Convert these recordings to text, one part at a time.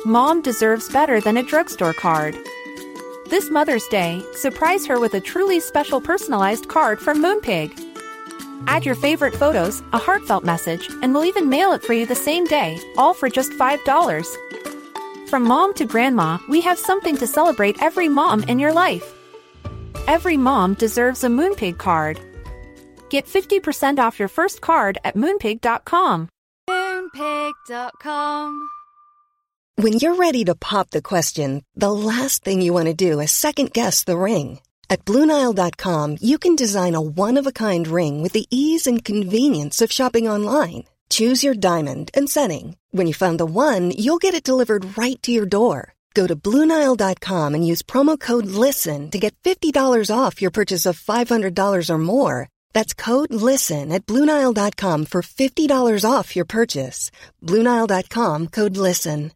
Mom deserves better than a drugstore card. This Mother's Day, surprise her with a truly special personalized card from Moonpig. Add your favorite photos, a heartfelt message, and we'll even mail it for you the same day, all for just $5. From mom to grandma, we have something to celebrate every mom in your life. Every mom deserves a Moonpig card. Get 50% off your first card at Moonpig.com. Moonpig.com. When you're ready to pop the question, the last thing you want to do is second-guess the ring. At BlueNile.com, you can design a one-of-a-kind ring with the ease and convenience of shopping online. Choose your diamond and setting. When you find the one, you'll get it delivered right to your door. Go to BlueNile.com and use promo code LISTEN to get $50 off your purchase of $500 or more. That's code LISTEN at BlueNile.com for $50 off your purchase. BlueNile.com, code LISTEN.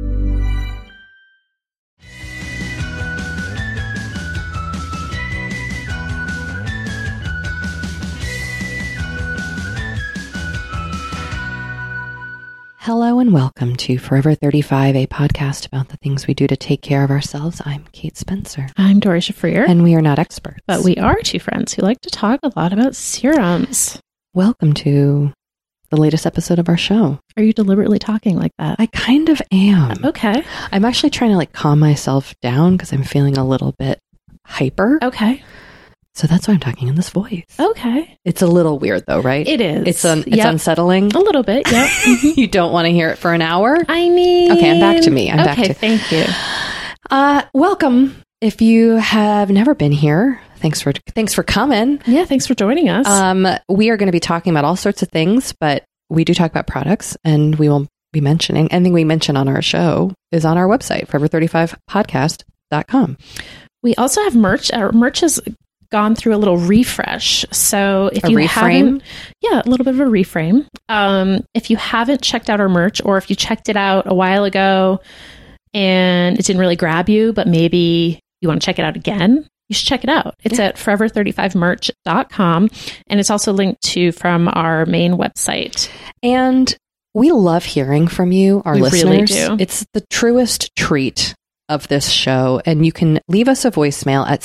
Hello and welcome to Forever 35, a podcast about the things we do to take care of ourselves. I'm Kate Spencer. I'm Dory Shafrir. And we are not experts. But we are two friends who like to talk a lot about serums. Welcome to the latest episode of our show. Are you deliberately talking like that? I kind of am. Okay. I'm actually trying to calm myself down because I'm feeling a little bit hyper. Okay. So that's why I'm talking in this voice. Okay. It's a little weird though, right? It is. It's unsettling. A little bit, yeah. You don't want to hear it for an hour? I mean... Okay, I'm back to me. Okay, thank you. Welcome. If you have never been here, thanks for coming. Yeah, thanks for joining us. We are going to be talking about all sorts of things, but we do talk about products, and we will be mentioning anything we mention on our show is on our website, forever35podcast.com. We also have merch. Our merch has gone through a little refresh. So if you haven't, a little bit of a reframe. If you haven't checked out our merch, or if you checked it out a while ago and it didn't really grab you, but maybe you want to check it out again, you should check it out. It's at forever35merch.com. And it's also linked to from our main website. And we love hearing from you, our listeners. Really do. It's the truest treat of this show, and you can leave us a voicemail at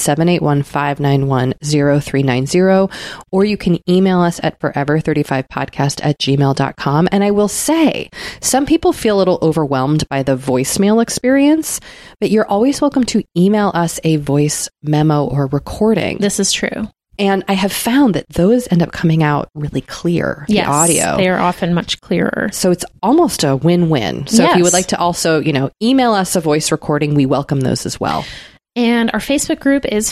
781-591-0390, or you can email us at forever35podcast@gmail.com. And I will say, some people feel a little overwhelmed by the voicemail experience, but you're always welcome to email us a voice memo or recording. This is true. And I have found that those end up coming out really clear, the audio. They are often much clearer. So it's almost a win-win. So if you would like to also, email us a voice recording, we welcome those as well. And our Facebook group is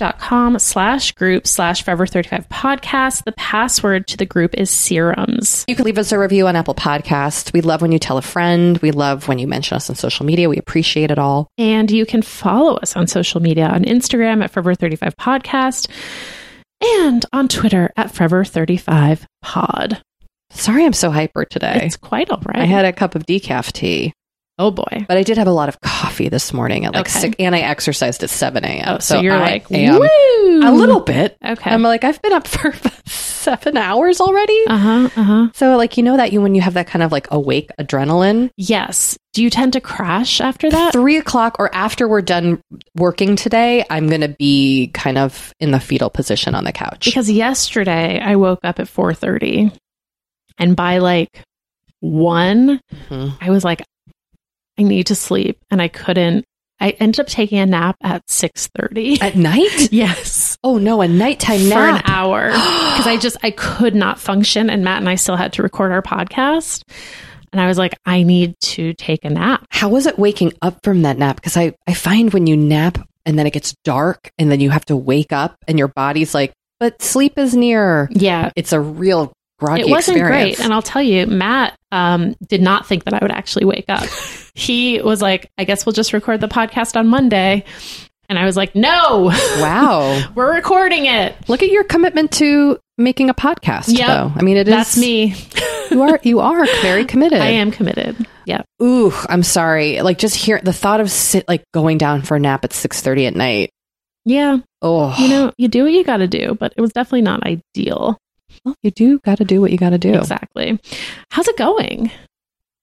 facebook.com/group/Forever35podcast. The password to the group is serums. You can leave us a review on Apple Podcasts. We love when you tell a friend. We love when you mention us on social media. We appreciate it all. And you can follow us on social media on Instagram at Forever35podcast. And on Twitter at Forever35pod. Sorry I'm so hyper today. It's quite all right. I had a cup of decaf tea. Oh boy. But I did have a lot of coffee this morning at 6, and I exercised at 7 a.m. Oh, so you're woo! A little bit. Okay. I'm I've been up for 7 hours already. So that when you have that kind of awake adrenaline. Yes. Do you tend to crash after that? 3 o'clock or after we're done working today, I'm going to be kind of in the fetal position on the couch. Because yesterday I woke up at 4:30, and by 1, I was like, I need to sleep, and I couldn't. I ended up taking a nap at 6:30 at night. Yes. Oh no, a nighttime nap for an hour, because I could not function, and Matt and I still had to record our podcast, and I was like, I need to take a nap. How was it waking up from that nap? Because I find when you nap and then it gets dark and then you have to wake up and your body's like, but sleep is near. Yeah, it's a real groggy It wasn't experience. great. And I'll tell you, Matt did not think that I would actually wake up. He was like, I guess we'll just record the podcast on Monday. And I was like, no. Wow. We're recording it. Look at your commitment to making a podcast, though. I mean, that's me. You are very committed. I am committed. Yeah. Ooh, I'm sorry. Just hear the thought of going down for a nap at 6:30 at night. Yeah. Oh. You do what you got to do, but it was definitely not ideal. Well, you do got to do what you got to do. Exactly. How's it going?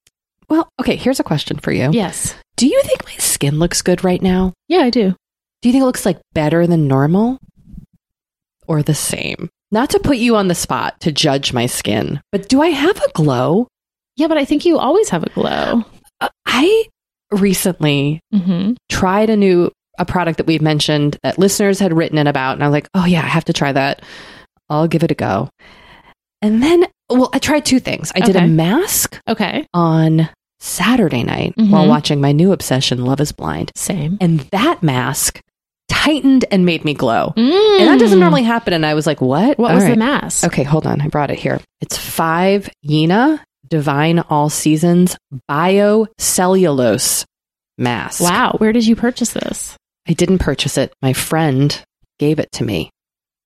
Well, okay, here's a question for you. Yes. Do you think my skin looks good right now? Yeah, I do. Do you think it looks like better than normal or the same? Not to put you on the spot to judge my skin, but do I have a glow? Yeah, but I think you always have a glow. I recently tried a product that we've mentioned that listeners had written in about, and I was like, oh yeah, I have to try that. I'll give it a go. And then, I tried two things. I did a mask on Saturday night while watching my new obsession, Love is Blind. Same. And that mask tightened and made me glow. And that doesn't normally happen. And I was like, what? What was the mask? Okay, hold on. I brought it here. It's 5 Yena Divine All Seasons Biocellulose mask. Wow. Where did you purchase this? I didn't purchase it. My friend gave it to me.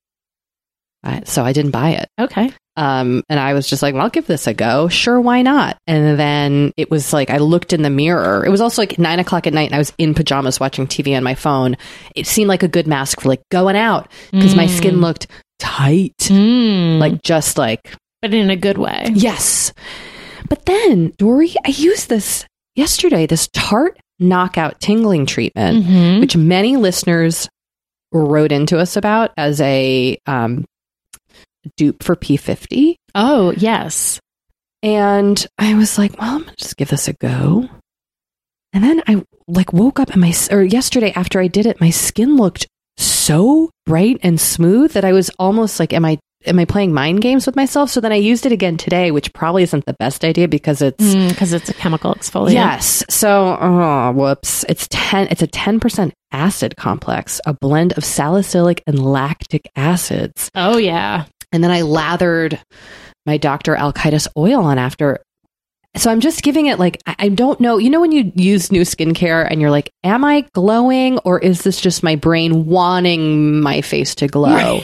So I didn't buy it. Okay. And I was just like, well, I'll give this a go. Sure, why not? And then it was like, I looked in the mirror. It was also like 9 o'clock at night and I was in pajamas watching TV on my phone. It seemed like a good mask for like going out because my skin looked tight. Like just like. But in a good way. Yes. But then, Dory, I used this yesterday, this Tarte Knockout Tingling Treatment, which many listeners wrote into us about as a dupe for P50. Oh, yes. And I was like, well, I'm going to just give this a go. And then I like woke up and yesterday after I did it, my skin looked so bright and smooth that I was almost like, am I playing mind games with myself? So then I used it again today, which probably isn't the best idea because it's a chemical exfoliant. Yes. So, whoops. It's a 10% acid complex, a blend of salicylic and lactic acids. Oh yeah. And then I lathered my Dr. Alkaitis oil on after. So I'm just giving it like, I don't know. You know, when you use new skincare and you're like, am I glowing or is this just my brain wanting my face to glow? Right.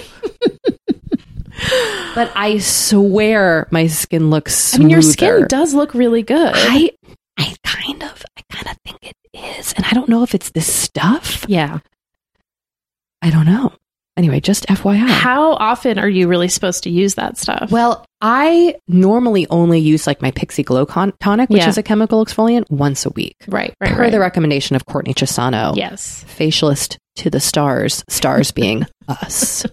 But I swear my skin looks smoother. I mean, your skin does look really good. I kind of think it is. And I don't know if it's this stuff. Yeah. I don't know. Anyway, just FYI. How often are you really supposed to use that stuff? Well, I normally only use like my Pixie Glow Tonic, which is a chemical exfoliant, once a week. Right. Per the recommendation of Courtney Chisano. Yes. Facialist to the stars being us.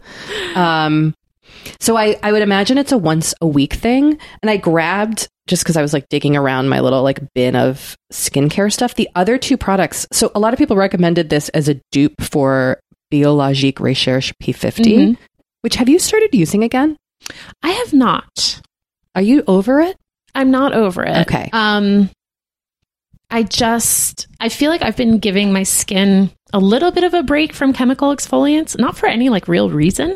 So I would imagine it's a once a week thing. And I grabbed, just because I was like digging around my little like bin of skincare stuff, the other two products. So a lot of people recommended this as a dupe for Biologique Recherche P50, which have you started using again? I have not. Are you over it? I'm not over it. Okay. I feel like I've been giving my skin a little bit of a break from chemical exfoliants, not for any like real reason.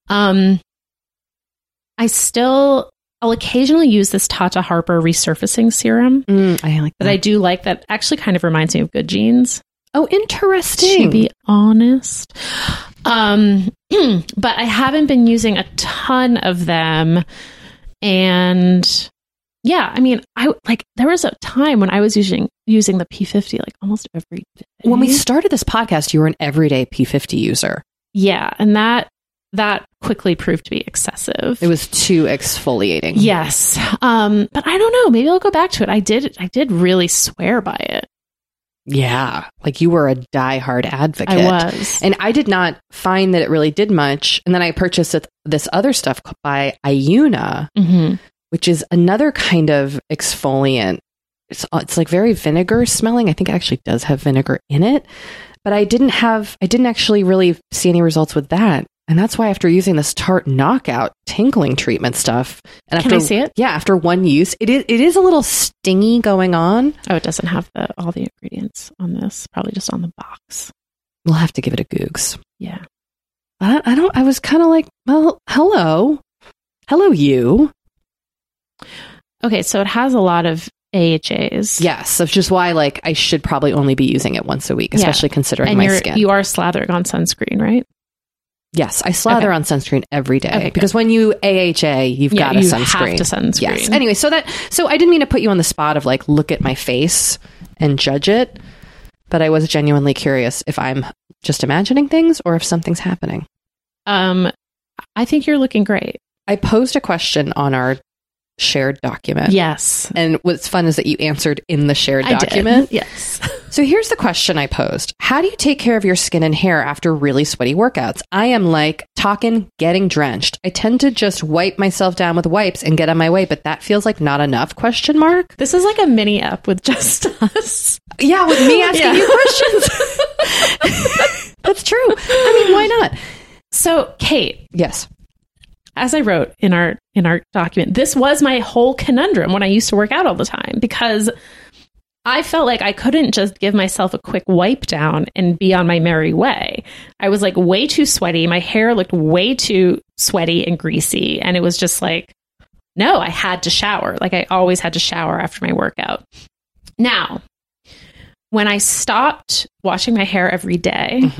I'll occasionally use this Tata Harper resurfacing serum. I like that. But I do like that. Actually kind of reminds me of Good Genes. Oh, interesting. To be honest. But I haven't been using a ton of them. And yeah, I mean, there was a time when I was using the P50 like almost every day. When we started this podcast, you were an everyday P50 user. Yeah. And that quickly proved to be excessive. It was too exfoliating. Yes. But I don't know. Maybe I'll go back to it. I did really swear by it. Yeah. Like you were a diehard advocate. I was. And I did not find that it really did much. And then I purchased this other stuff by Ayuna, which is another kind of exfoliant. It's like very vinegar smelling. I think it actually does have vinegar in it. But I didn't actually really see any results with that. And that's why after using this Tarte Knockout Tingling Treatment stuff, and after, can I see it? Yeah, after one use, it is a little stingy going on. Oh, it doesn't have all the ingredients on this. Probably just on the box. We'll have to give it a googs. Yeah. I was kind of like, well, hello you. Okay, so it has a lot of AHAs. Yes, that's just why like I should probably only be using it once a week, especially considering my skin. You are slathering on sunscreen, right? Yes, I slather on sunscreen every day because when you AHA, you've got a sunscreen. You have to sunscreen. Yes. Anyway, so I didn't mean to put you on the spot of like look at my face and judge it, but I was genuinely curious if I'm just imagining things or if something's happening. I think you're looking great. I posed a question on our shared document. Yes. And what's fun is that you answered in the shared document. Yes. So here's the question I posed. How do you take care of your skin and hair after really sweaty workouts? I am like talking getting drenched. I tend to just wipe myself down with wipes and get on my way, but that feels like not enough, ? This is like a mini app with just us. Yeah, with me asking you questions. That's true. I mean, why not? So, Kate. Yes. As I wrote in our document, this was my whole conundrum when I used to work out all the time, because I felt like I couldn't just give myself a quick wipe down and be on my merry way. I was like way too sweaty. My hair looked way too sweaty and greasy. And it was just like, no, I had to shower. Like I always had to shower after my workout. Now, when I stopped washing my hair every day,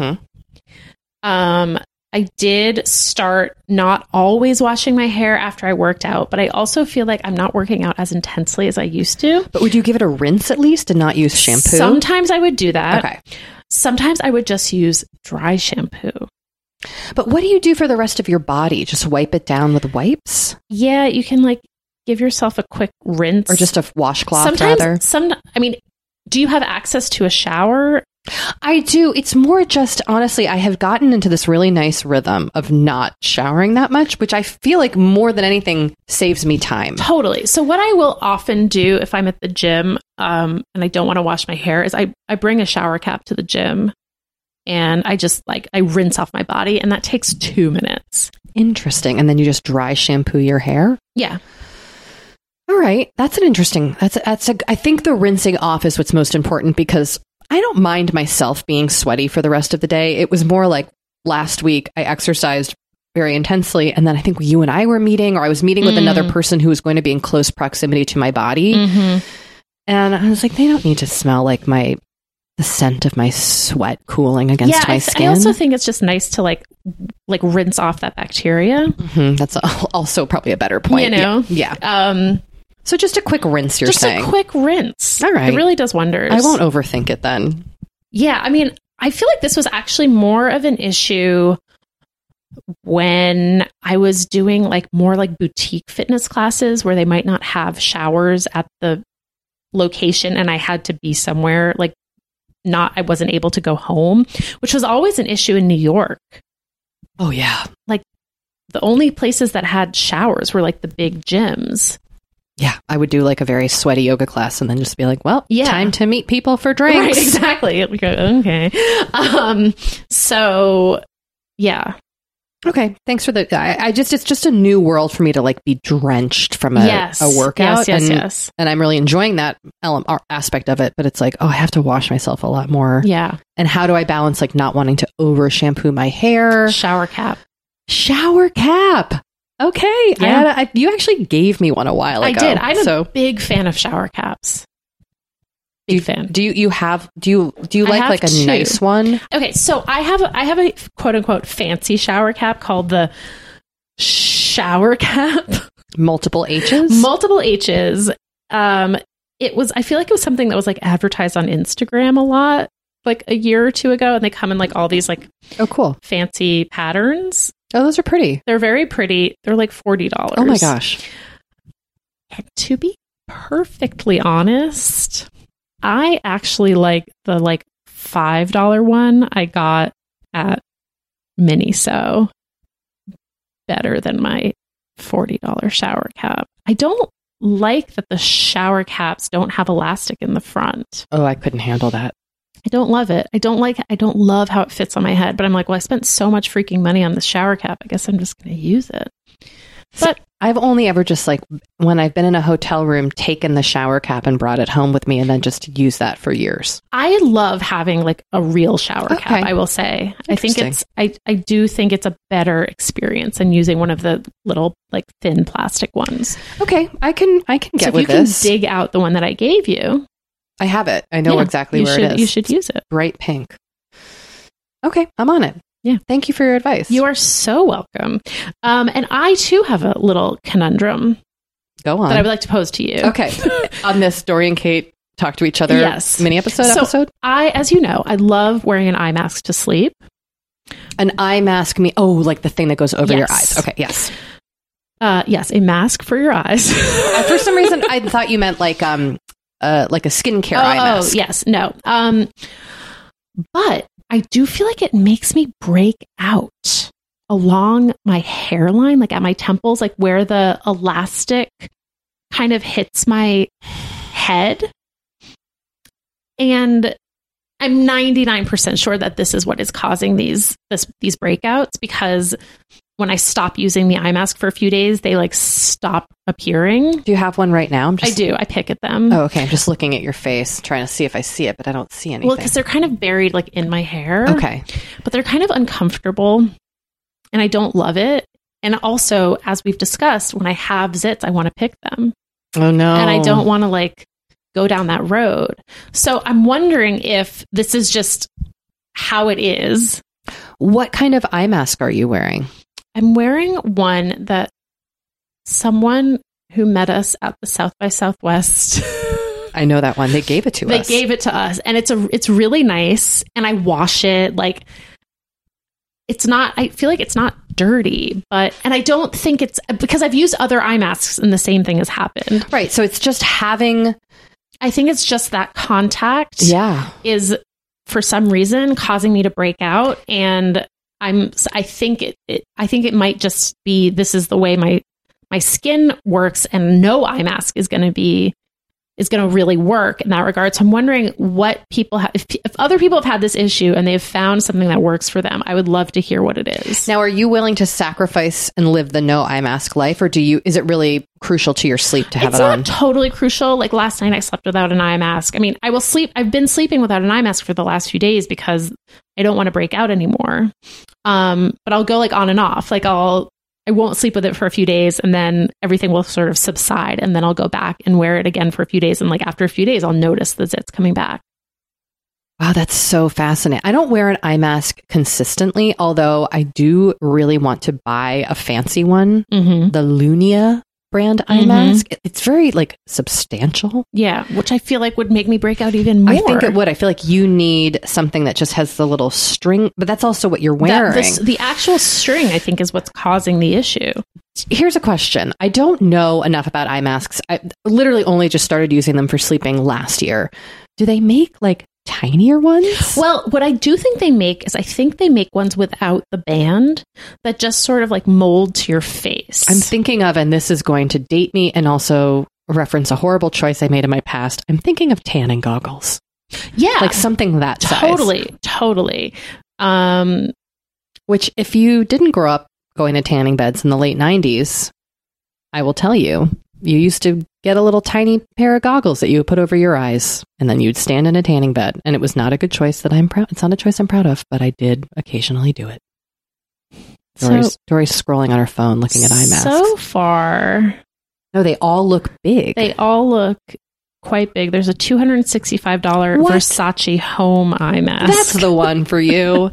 I did start not always washing my hair after I worked out, but I also feel like I'm not working out as intensely as I used to. But would you give it a rinse at least and not use shampoo? Sometimes I would do that. Okay. Sometimes I would just use dry shampoo. But what do you do for the rest of your body? Just wipe it down with wipes? Yeah, you can like give yourself a quick rinse. Or just a washcloth, rather? Do you have access to a shower? I do. It's more just, honestly, I have gotten into this really nice rhythm of not showering that much, which I feel like more than anything saves me time. Totally. So what I will often do if I'm at the gym and I don't want to wash my hair is I bring a shower cap to the gym and I just I rinse off my body, and that takes 2 minutes. Interesting. And then you just dry shampoo your hair? Yeah. All right. That's an interesting, I think the rinsing off is what's most important, because I don't mind myself being sweaty for the rest of the day. It was more like last week I exercised very intensely, and then I think you and I were meeting, or I was meeting with another person who was going to be in close proximity to my body. And I was like, they don't need to smell like the scent of my sweat cooling against my skin. I also think it's just nice to like rinse off that bacteria. That's also probably a better point. You know? Yeah. So just a quick rinse, you're saying? Just a quick rinse. All right. It really does wonders. I won't overthink it then. Yeah. I mean, I feel like this was actually more of an issue when I was doing more boutique fitness classes where they might not have showers at the location, and I had to be somewhere I wasn't able to go home, which was always an issue in New York. Oh, yeah. The only places that had showers were the big gyms. Yeah, I would do a very sweaty yoga class and then just be like, well, time to meet people for drinks. Right, exactly. Okay. So, yeah. Okay, thanks for it's just a new world for me to be drenched from a workout. Yes. And I'm really enjoying that aspect of it, but it's I have to wash myself a lot more. Yeah. And how do I balance not wanting to over shampoo my hair? Shower cap. Okay. Yeah. You actually gave me one a while ago. I did. I'm a big fan of shower caps. Big fan. Do you like a two. nice one? Okay, so I have a quote unquote fancy shower cap called the shower cap. Multiple H's? Multiple H's. I feel like it was something that was advertised on Instagram a lot, a year or two ago, and they come in all these oh, cool, fancy patterns. Oh, those are pretty. They're very pretty. They're $40. Oh my gosh. And to be perfectly honest, I actually like the $5 one I got at Miniso better than my $40 shower cap. I don't like that the shower caps don't have elastic in the front. Oh, I couldn't handle that. I don't love it. I don't love how it fits on my head, but I'm well, I spent so much freaking money on the shower cap. I guess I'm just going to use it. But so I've only ever just when I've been in a hotel room, taken the shower cap and brought it home with me and then just used that for years. I love having a real shower cap, I will say. I think I do think it's a better experience than using one of the little thin plastic ones. Okay. I can get with this. So if you can dig out the one that I gave you. I have it. I know exactly where it is. You should use it. Bright pink. Okay, I'm on it. Yeah. Thank you for your advice. You are so welcome. And I too have a little conundrum. Go on. That I would like to pose to you. Okay. On this Dory and Kate talk to each other mini episode? As you know, I love wearing an eye mask to sleep. An eye mask the thing that goes over your eyes. Okay, yes. Yes, a mask for your eyes. For some reason, I thought you meant like a skincare eye mask. Oh, yes. No. But I do feel like it makes me break out along my hairline, like at my temples, like where the elastic kind of hits my head. And I'm 99% sure that this is what is causing these breakouts, because when I stop using the eye mask for a few days, they like stop appearing. Do you have one right now? I do. I pick at them. Oh, okay. I'm just looking at your face, trying to see if I see it, but I don't see anything. Well, because they're kind of buried like in my hair. Okay. But they're kind of uncomfortable and I don't love it. And also, as we've discussed, when I have zits, I want to pick them. Oh, no. And I don't want to like go down that road. So I'm wondering if this is just how it is. What kind of eye mask are you wearing? I'm wearing one that someone who met us at the South by Southwest. I know that one. They gave it to us. They gave it to us, and it's really nice. And I wash it like it's not. I feel like it's not dirty, and I don't think it's because I've used other eye masks and the same thing has happened. Right. So it's just having. I think it's just that contact. Yeah. Is for some reason causing me to break out, and I think it might just be this is the way my skin works, and no eye mask is going to really work in that regard. So I'm wondering what people have, if other people have had this issue and they've found something that works for them. I would love to hear what it is. Now, are you willing to sacrifice and live the no eye mask life, or is it really crucial to your sleep to have it on? It's not totally crucial. Like last night I slept without an eye mask. I mean, I've been sleeping without an eye mask for the last few days because I don't want to break out anymore. But I'll go like on and off. Like I won't sleep with it for a few days and then everything will sort of subside, and then I'll go back and wear it again for a few days. And like after a few days, I'll notice the zits coming back. Wow, that's so fascinating. I don't wear an eye mask consistently, although I do really want to buy a fancy one, the Lunia brand eye mask. It's very like substantial. Yeah, which I feel like would make me break out even more. I think it would. I feel like you need something that just has the little string, but that's also what you're wearing. The actual string, I think, is what's causing the issue. Here's a question. I don't know enough about eye masks. I literally only just started using them for sleeping last year. Do they make like tinier ones? Well, what I do think they make is I think they make ones without the band that just sort of like mold to your face. I'm thinking of, and this is going to date me and also reference a horrible choice I made in my past. I'm thinking of tanning goggles. Yeah. Like something that size. Totally. Which if you didn't grow up going to tanning beds in the late 90s, I will tell you, you used to get a little tiny pair of goggles that you would put over your eyes, and then you'd stand in a tanning bed. And it was not a good choice that I'm proud. It's not a choice I'm proud of, but I did occasionally do it. Dory's scrolling on her phone, looking at eye masks. So far, no, they all look big. They all look quite big. There's a $265 Versace home eye mask. That's the one for you.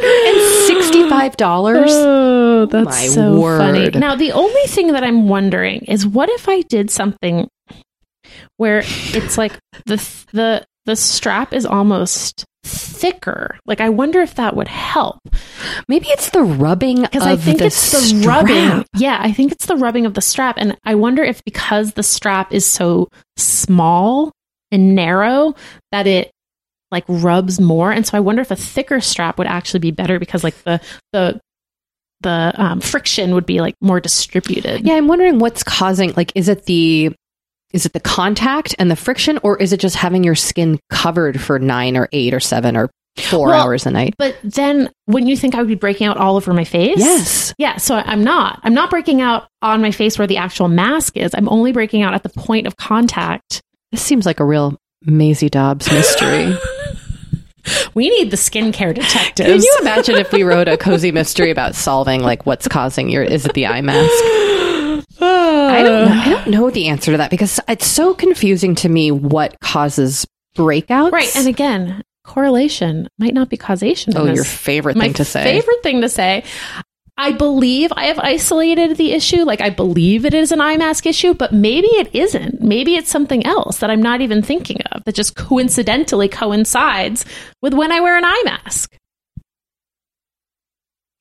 $265. Oh, that's so funny. Now, the only thing that I'm wondering is, what if I did something where it's like the strap is almost thicker? Like, I wonder if that would help. Maybe it's the rubbing because I think it's the rubbing. Yeah, I think it's the rubbing of the strap, and I wonder if because the strap is so small and narrow that it like rubs more, and so I wonder if a thicker strap would actually be better because like the friction would be like more distributed. Yeah, I'm wondering what's causing. Like, is it the contact and the friction, or is it just having your skin covered for 9 or 8 or 7 or 4 hours a night? But then wouldn't you think I would be breaking out all over my face? Yes. Yeah. So I'm not breaking out on my face where the actual mask is. I'm only breaking out at the point of contact. This seems like a real Maisie Dobbs mystery. We need the skincare detectives. Can you imagine if we wrote a cozy mystery about solving like what's causing is it the eye mask? I don't know the answer to that because it's so confusing to me what causes breakouts. Right. And again, correlation might not be causation. Oh, your favorite thing to say. My favorite thing to say. I believe I have isolated the issue. Like, I believe it is an eye mask issue, but maybe it isn't. Maybe it's something else that I'm not even thinking of that just coincidentally coincides with when I wear an eye mask.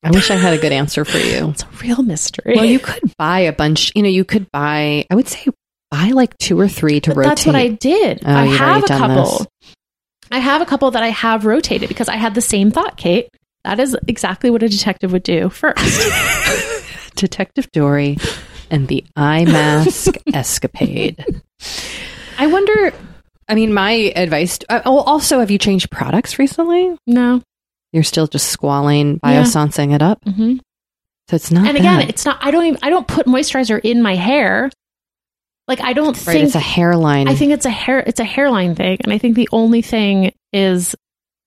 I wish I had a good answer for you. It's a real mystery. Well, you could buy a bunch, you could buy, I would say buy like 2 or 3 to rotate. That's what I did. Oh, I have a couple. I have a couple that I have rotated because I had the same thought, Kate. That is exactly what a detective would do first. Detective Dory and the eye mask escapade. I wonder, my advice, also, have you changed products recently? No. You're still just squalling, Biossance-ing it up? Mm-hmm. So it's not. And again, it's not, I don't put moisturizer in my hair. Like, I don't think it's a hairline. I think it's a hairline thing. And I think the only thing is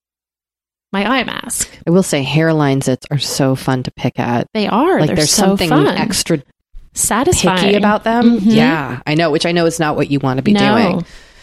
my eye mask. I will say hairlines are so fun to pick at. They are. Like, there's something extra satisfying picky about them. Mm-hmm. Yeah, I know, which I know is not what you want to be doing.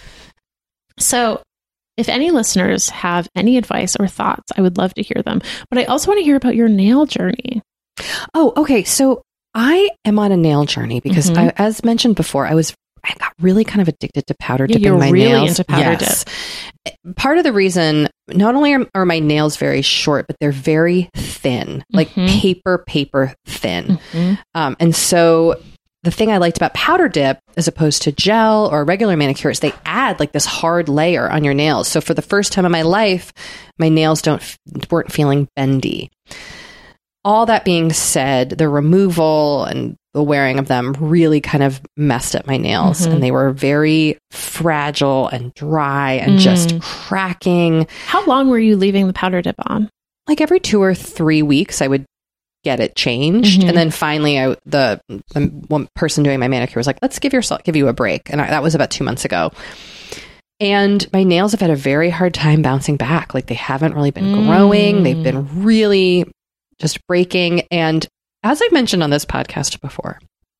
So if any listeners have any advice or thoughts, I would love to hear them. But I also want to hear about your nail journey. Oh, okay. So I am on a nail journey because, as mentioned before, I got really kind of addicted to powder dipping my really nails. Into powder dip. Part of the reason, not only are my nails very short, but they're very thin, like paper thin. And so the thing I liked about powder dip, as opposed to gel or regular manicures, they add like this hard layer on your nails. So for the first time in my life, my nails weren't feeling bendy. All that being said, the removal and the wearing of them really kind of messed up my nails, and they were very fragile and dry and just cracking. How long were you leaving the powder dip on? Like every 2 or 3 weeks, I would get it changed, and then finally, the one person doing my manicure was like, "Let's give you a break," and that was about 2 months ago. And my nails have had a very hard time bouncing back. Like, they haven't really been growing; they've been really just breaking. And as I've mentioned on this podcast before,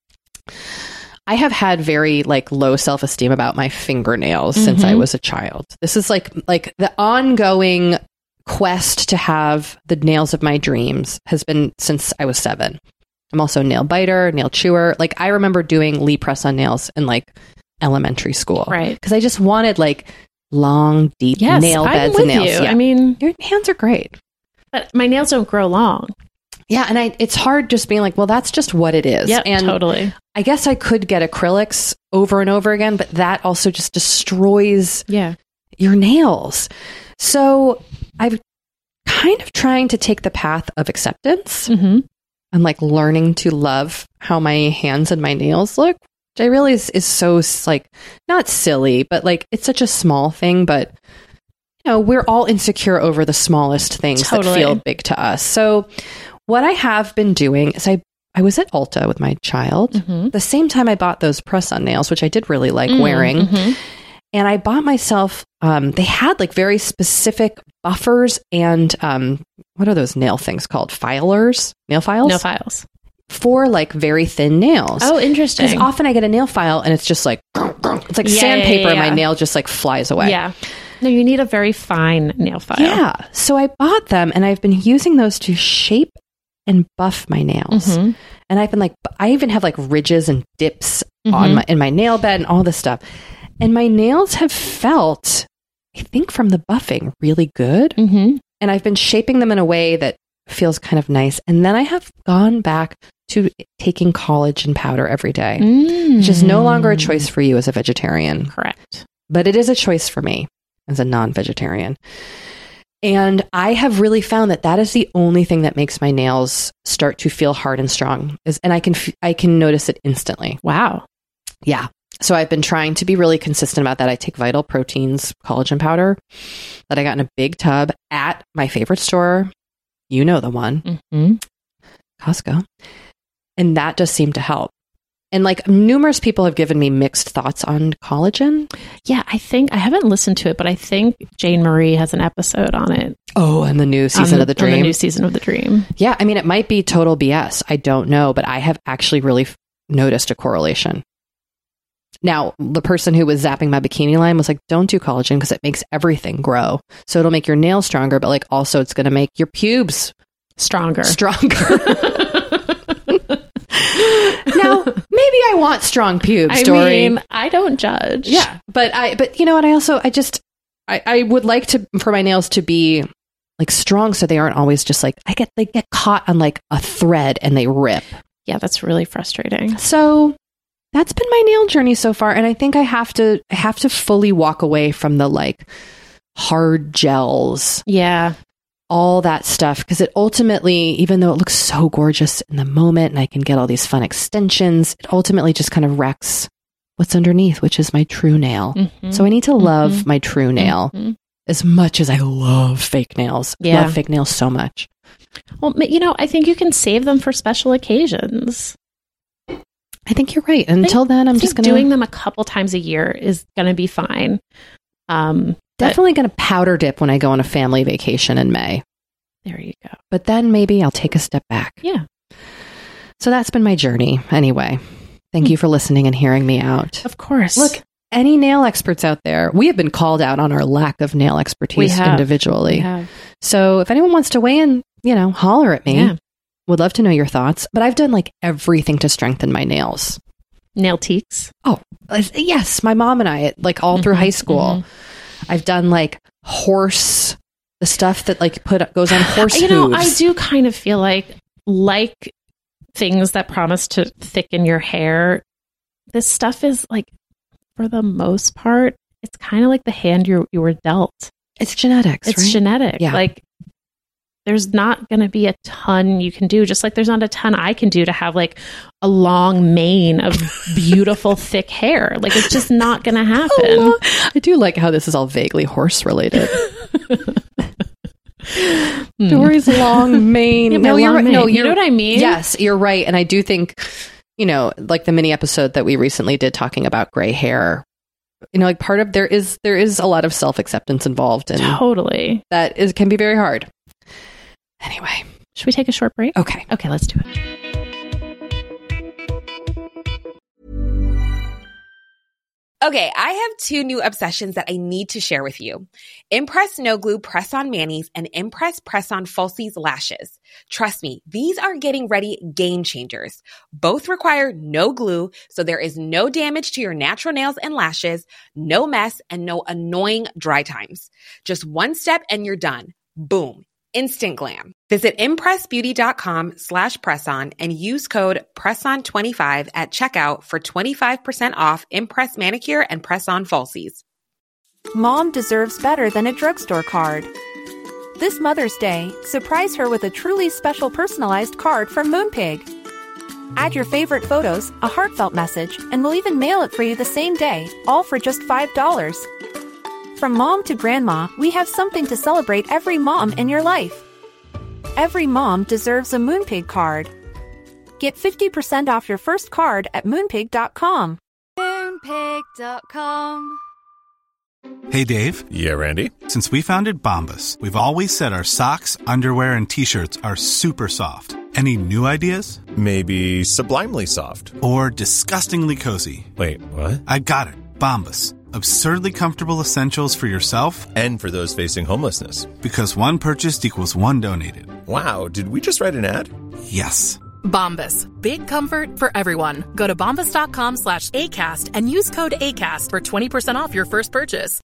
I have had very low self-esteem about my fingernails since I was a child. This is like the ongoing quest to have the nails of my dreams has been since I was 7. I'm also a nail biter, nail chewer. Like, I remember doing Lee press-on nails in elementary school. Right. Because I just wanted long, deep nail beds and nails. Yeah. I mean, your hands are great. But my nails don't grow long. Yeah, and it's hard just being like, well, that's just what it is. Yeah, and totally. I guess I could get acrylics over and over again, but that also just destroys your nails. So I've kind of trying to take the path of acceptance and learning to love how my hands and my nails look, which I realize is so not silly, but it's such a small thing, but we're all insecure over the smallest things that feel big to us. So what I have been doing is I was at Ulta with my child the same time I bought those press-on nails, which I did really like wearing. And I bought myself, they had very specific buffers and what are those nail things called? Filers? Nail files? Nail files. For very thin nails. Oh, interesting. Because often I get a nail file and it's just it's like sandpaper and my nail just flies away. Yeah. No, you need a very fine nail file. Yeah. So I bought them and I've been using those to shape and buff my nails. And I've been I even have ridges and dips in my nail bed and all this stuff. And my nails have felt, I think from the buffing, really good. And I've been shaping them in a way that feels kind of nice. And then I have gone back to taking collagen powder every day, which is no longer a choice for you as a vegetarian. Correct. But it is a choice for me as a non-vegetarian. And I have really found that is the only thing that makes my nails start to feel hard and strong. And I can notice it instantly. Wow. Yeah. So I've been trying to be really consistent about that. I take Vital Proteins collagen powder that I got in a big tub at my favorite store. You know the one. Costco. And that does seem to help. And numerous people have given me mixed thoughts on collagen. Yeah, I think I haven't listened to it, but I think Jane Marie has an episode on it. Oh, and the new season of The Dream. The new season of The Dream. Yeah, I mean, it might be total BS. I don't know, but I have actually really noticed a correlation. Now, the person who was zapping my bikini line was like, don't do collagen because it makes everything grow. So it'll make your nails stronger, but also it's going to make your pubes stronger. Now, maybe I want strong pubes, Dory. I mean, I don't judge. Yeah, but you know what? I would like for my nails to be like strong, so they aren't always just like, they get caught on like a thread and they rip. Yeah, that's really frustrating. So that's been my nail journey so far. And I think I have to fully walk away from the like hard gels. Yeah. All that stuff. Because it ultimately, even though it looks so gorgeous in the moment and I can get all these fun extensions, it ultimately just kind of wrecks what's underneath, which is my true nail. Mm-hmm. So I need to love my true nail as much as I love fake nails. I love fake nails so much. Well, you know, I think you can save them for special occasions. I think you're right. Until then, I'm just going to... doing them a couple times a year is going to be fine. Definitely going to powder dip when I go on a family vacation in May. There you go. But then maybe I'll take a step back. Yeah. So that's been my journey. Anyway, thank you for listening and hearing me out. Of course. Look, any nail experts out there, we have been called out on our lack of nail expertise individually. So if anyone wants to weigh in, holler at me. Yeah. Would love to know your thoughts. But I've done like everything to strengthen my nails. Nail teaks? Oh, yes. My mom and I, like all through high school, I've done like the stuff that like goes on horse hooves. I do kind of feel like things that promise to thicken your hair, this stuff is like, for the most part, it's kind of like the hand you were dealt. It's genetics, It's genetic. Yeah. Like, there's not going to be a ton you can do, just like there's not a ton I can do to have like a long mane of beautiful thick hair. Like, it's just not going to happen. I do like how this is all vaguely horse related. Dory's long mane. Yeah, no, you're right. No, you know what I mean? Yes, you're right. And I do think, like the mini episode that we recently did talking about gray hair, like part of there is a lot of self-acceptance involved. And totally. That can be very hard. Anyway, should we take a short break? Okay, let's do it. Okay, I have 2 new obsessions that I need to share with you. Impress No Glue Press-On Manis and Impress Press-On Falsies Lashes. Trust me, these are getting ready game changers. Both require no glue, so there is no damage to your natural nails and lashes, no mess, and no annoying dry times. Just one step and you're done. Boom. Instant glam. Visit impressbeauty.com/presson and use code PRESSON25 at checkout for 25% off Impress Manicure and Press-On Falsies. Mom deserves better than a drugstore card. This Mother's Day, surprise her with a truly special personalized card from Moonpig. Add your favorite photos, a heartfelt message, and we'll even mail it for you the same day, all for just $5. From mom to grandma, we have something to celebrate every mom in your life. Every mom deserves a Moonpig card. Get 50% off your first card at moonpig.com. Moonpig.com. Hey, Dave. Yeah, Randy. Since we founded Bombas, we've always said our socks, underwear, and T-shirts are super soft. Any new ideas? Maybe sublimely soft. Or disgustingly cozy. Wait, what? I got it. Bombas. Absurdly comfortable essentials for yourself and for those facing homelessness. Because one purchased equals one donated. Wow, did we just write an ad? Yes. Bombas. Big comfort for everyone. Go to bombas.com/ACAST and use code ACAST for 20% off your first purchase.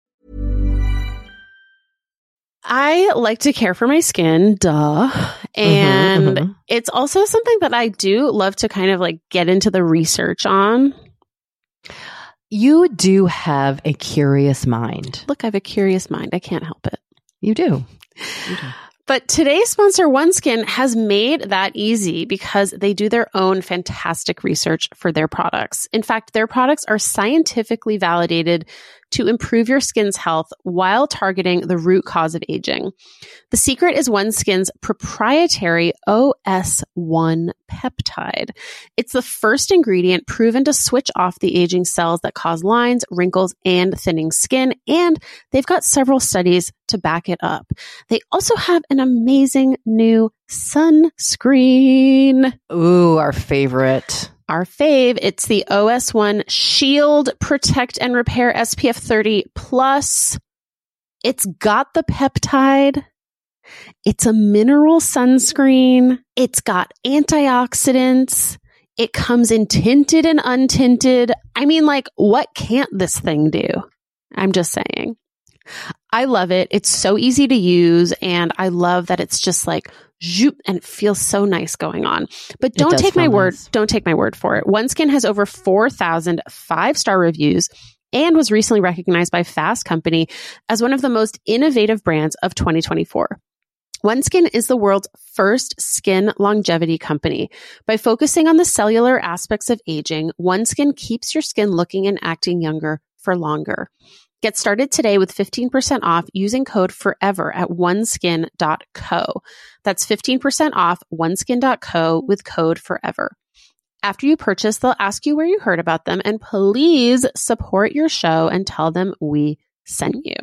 I like to care for my skin, duh. And it's also something that I do love to kind of like get into the research on. You do have a curious mind. Look, I have a curious mind. I can't help it. You do. But today's sponsor, OneSkin, has made that easy because they do their own fantastic research for their products. In fact, their products are scientifically validated to improve your skin's health while targeting the root cause of aging. The secret is OneSkin's proprietary OS1 peptide. It's the first ingredient proven to switch off the aging cells that cause lines, wrinkles, and thinning skin, and they've got several studies to back it up. They also have an amazing new sunscreen. Ooh, our favorite. Our fave. It's the OS1 Shield Protect and Repair SPF 30 Plus. It's got the peptide. It's a mineral sunscreen. It's got antioxidants. It comes in tinted and untinted. I mean, like, what can't this thing do? I'm just saying. I love it. It's so easy to use. And I love that it's just like, zoop, and it feels so nice going on. But don't take my word. Don't take my word for it. OneSkin has over 4,000 5-star reviews and was recently recognized by Fast Company as one of the most innovative brands of 2024. OneSkin is the world's first skin longevity company. By focusing on the cellular aspects of aging, OneSkin keeps your skin looking and acting younger for longer. Get started today with 15% off using code FOREVER at oneskin.co. That's 15% off oneskin.co with code FOREVER. After you purchase, they'll ask you where you heard about them, and please support your show and tell them we sent you.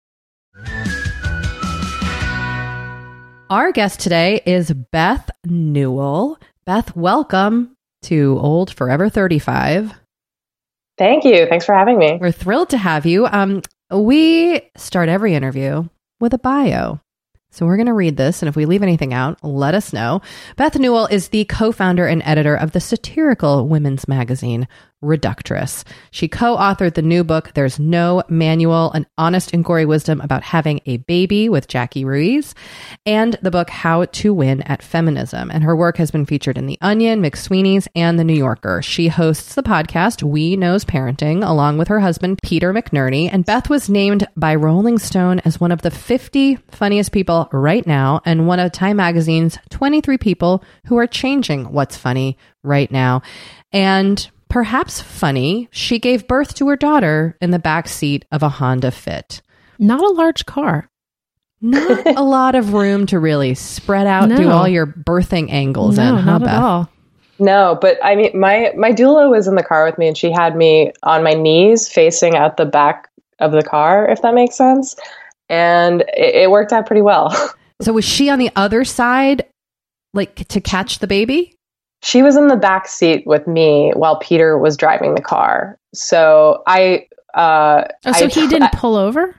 Our guest today is Beth Newell. Beth, welcome to Old Forever 35. Thank you. Thanks for having me. We're thrilled to have you. We start every interview with a bio. So we're going to read this, and if we leave anything out, let us know. Beth Newell is the co-founder and editor of the satirical women's magazine, Reductress. She co-authored the new book, There's No Manual, An Honest and Gory Wisdom About Having a Baby with Jackie Ruiz, and the book, How to Win at Feminism. And her work has been featured in The Onion, McSweeney's, and The New Yorker. She hosts the podcast, We Knows Parenting, along with her husband, Peter McNerney. And Beth was named by Rolling Stone as one of the 50 funniest people right now, and one of Time Magazine's 23 people who are changing what's funny right now. And perhaps funny, she gave birth to her daughter in the back seat of a Honda Fit. Not a large car. Not a lot of room to really spread out, do all your birthing angles in, huh, not Beth? at all. No, but I mean, my doula was in the car with me, and she had me on my knees facing out the back of the car, if that makes sense. And it worked out pretty well. So was she on the other side, like to catch the baby? She was in the back seat with me while Peter was driving the car. So he didn't pull over?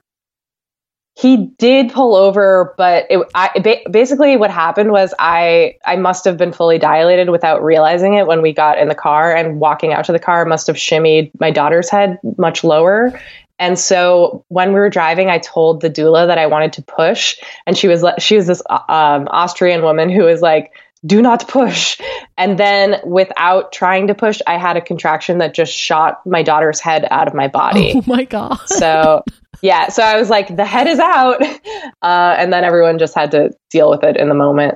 He did pull over, but basically what happened was I must have been fully dilated without realizing it when we got in the car, and walking out to the car must have shimmied my daughter's head much lower. And so when we were driving, I told the doula that I wanted to push, and she was this Austrian woman who was like, do not push. And then without trying to push, I had a contraction that just shot my daughter's head out of my body. Oh my God. So yeah, so I was like, the head is out. And then everyone just had to deal with it in the moment.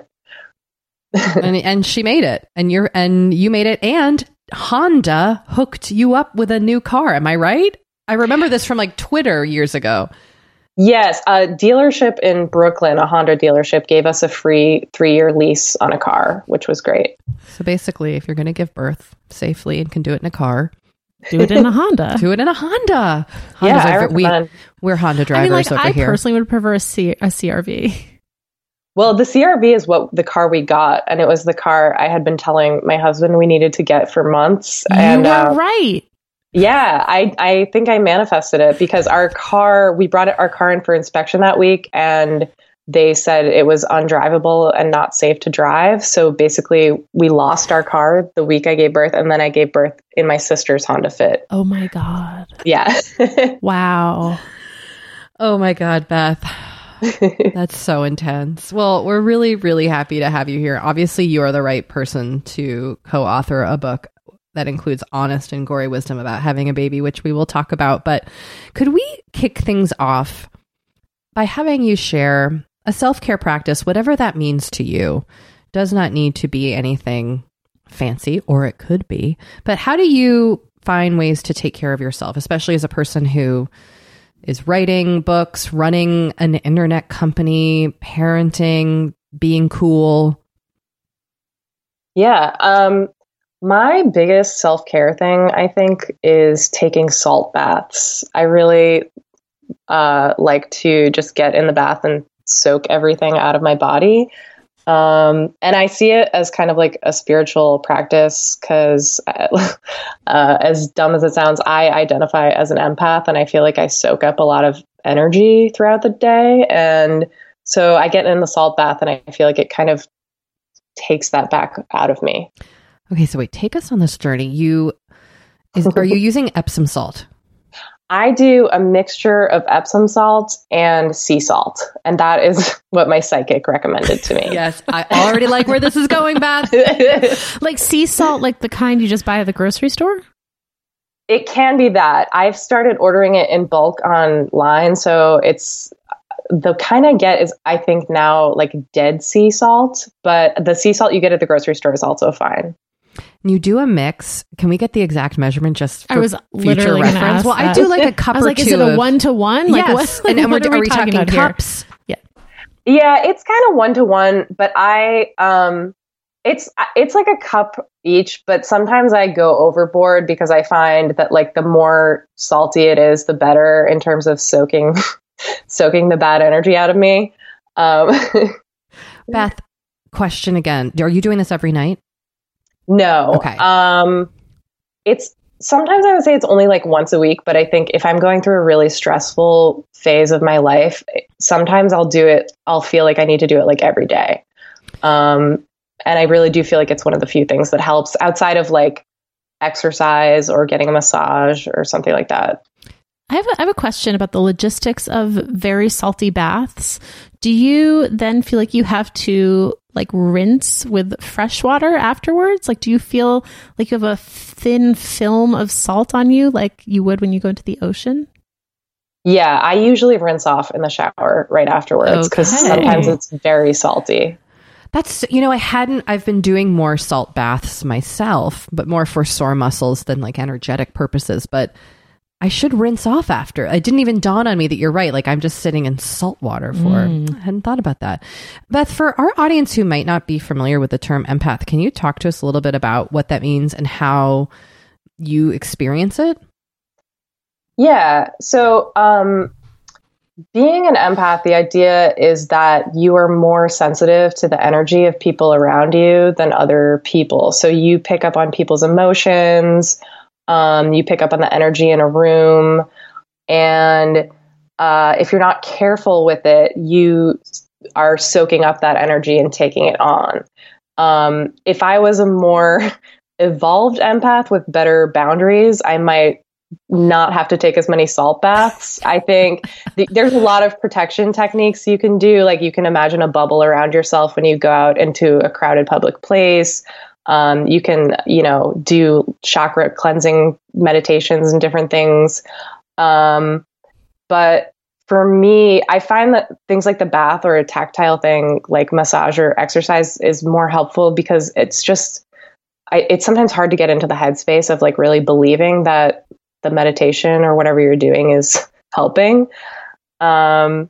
and she made it, and you made it, and Honda hooked you up with a new car. Am I right? I remember this from like Twitter years ago. Yes, a dealership in Brooklyn, a Honda dealership, gave us a free 3-year lease on a car, which was great. So basically, if you're going to give birth safely and can do it in a car, do it in a Honda. Do it in a Honda. Yeah, I recommend. We're Honda drivers over here. I personally would prefer a CRV. Well, the CRV is what the car we got, and it was the car I had been telling my husband we needed to get for months. You were right. Yeah, I think I manifested it, because we brought our car in for inspection that week, and they said it was undrivable and not safe to drive. So basically we lost our car the week I gave birth, and then I gave birth in my sister's Honda Fit. Oh my God. Yeah. Wow. Oh my God, Beth. That's so intense. Well, we're really, really happy to have you here. Obviously, you are the right person to co-author a book that includes honest and gory wisdom about having a baby, which we will talk about. But could we kick things off by having you share a self-care practice, whatever that means to you? Does not need to be anything fancy, or it could be. But how do you find ways to take care of yourself, especially as a person who is writing books, running an internet company, parenting, being cool? Yeah. My biggest self-care thing, I think, is taking salt baths. I really like to just get in the bath and soak everything out of my body. And I see it as kind of like a spiritual practice, because as dumb as it sounds, I identify as an empath, and I feel like I soak up a lot of energy throughout the day. And so I get in the salt bath, and I feel like it kind of takes that back out of me. Okay, so wait, take us on this journey. Are you using Epsom salt? I do a mixture of Epsom salt and sea salt, and that is what my psychic recommended to me. Yes, I already like where this is going, Beth. Like sea salt, like the kind you just buy at the grocery store? It can be that. I've started ordering it in bulk online, so it's the kind I get is, I think now, like dead sea salt, but the sea salt you get at the grocery store is also fine. You do a mix. Can we get the exact measurement just for I was future reference? Well, I do like a cup or two. Is it a 1-to-1? Like, yes. What, and what are we talking cups? Here? Yeah, it's kind of 1-to-1, but it's like a cup each, but sometimes I go overboard because I find that like the more salty it is, the better in terms of soaking the bad energy out of me. Beth, question again. Are you doing this every night? No. Okay. It's sometimes I would say it's only like once a week, but I think if I'm going through a really stressful phase of my life, sometimes I'll feel like I need to do it like every day. And I really do feel like it's one of the few things that helps outside of like exercise or getting a massage or something like that. I have a question about the logistics of very salty baths. Do you then feel like you have to like rinse with fresh water afterwards? Like, do you feel like you have a thin film of salt on you like you would when you go into the ocean? Yeah, I usually rinse off in the shower right afterwards because sometimes it's very salty. That's, I've been doing more salt baths myself, but more for sore muscles than like energetic purposes. But I should rinse off after. It didn't even dawn on me that you're right. Like I'm just sitting in salt water I hadn't thought about that. Beth, for our audience who might not be familiar with the term empath, can you talk to us a little bit about what that means and how you experience it? Yeah. So, being an empath, the idea is that you are more sensitive to the energy of people around you than other people. So you pick up on people's emotions, you pick up on the energy in a room, and if you're not careful with it, you are soaking up that energy and taking it on. If I was a more evolved empath with better boundaries, I might not have to take as many salt baths. I think there's a lot of protection techniques you can do. Like you can imagine a bubble around yourself when you go out into a crowded public place. You can, do chakra cleansing meditations and different things. But for me, I find that things like the bath or a tactile thing like massage or exercise is more helpful because it's just, it's sometimes hard to get into the headspace of like really believing that the meditation or whatever you're doing is helping. And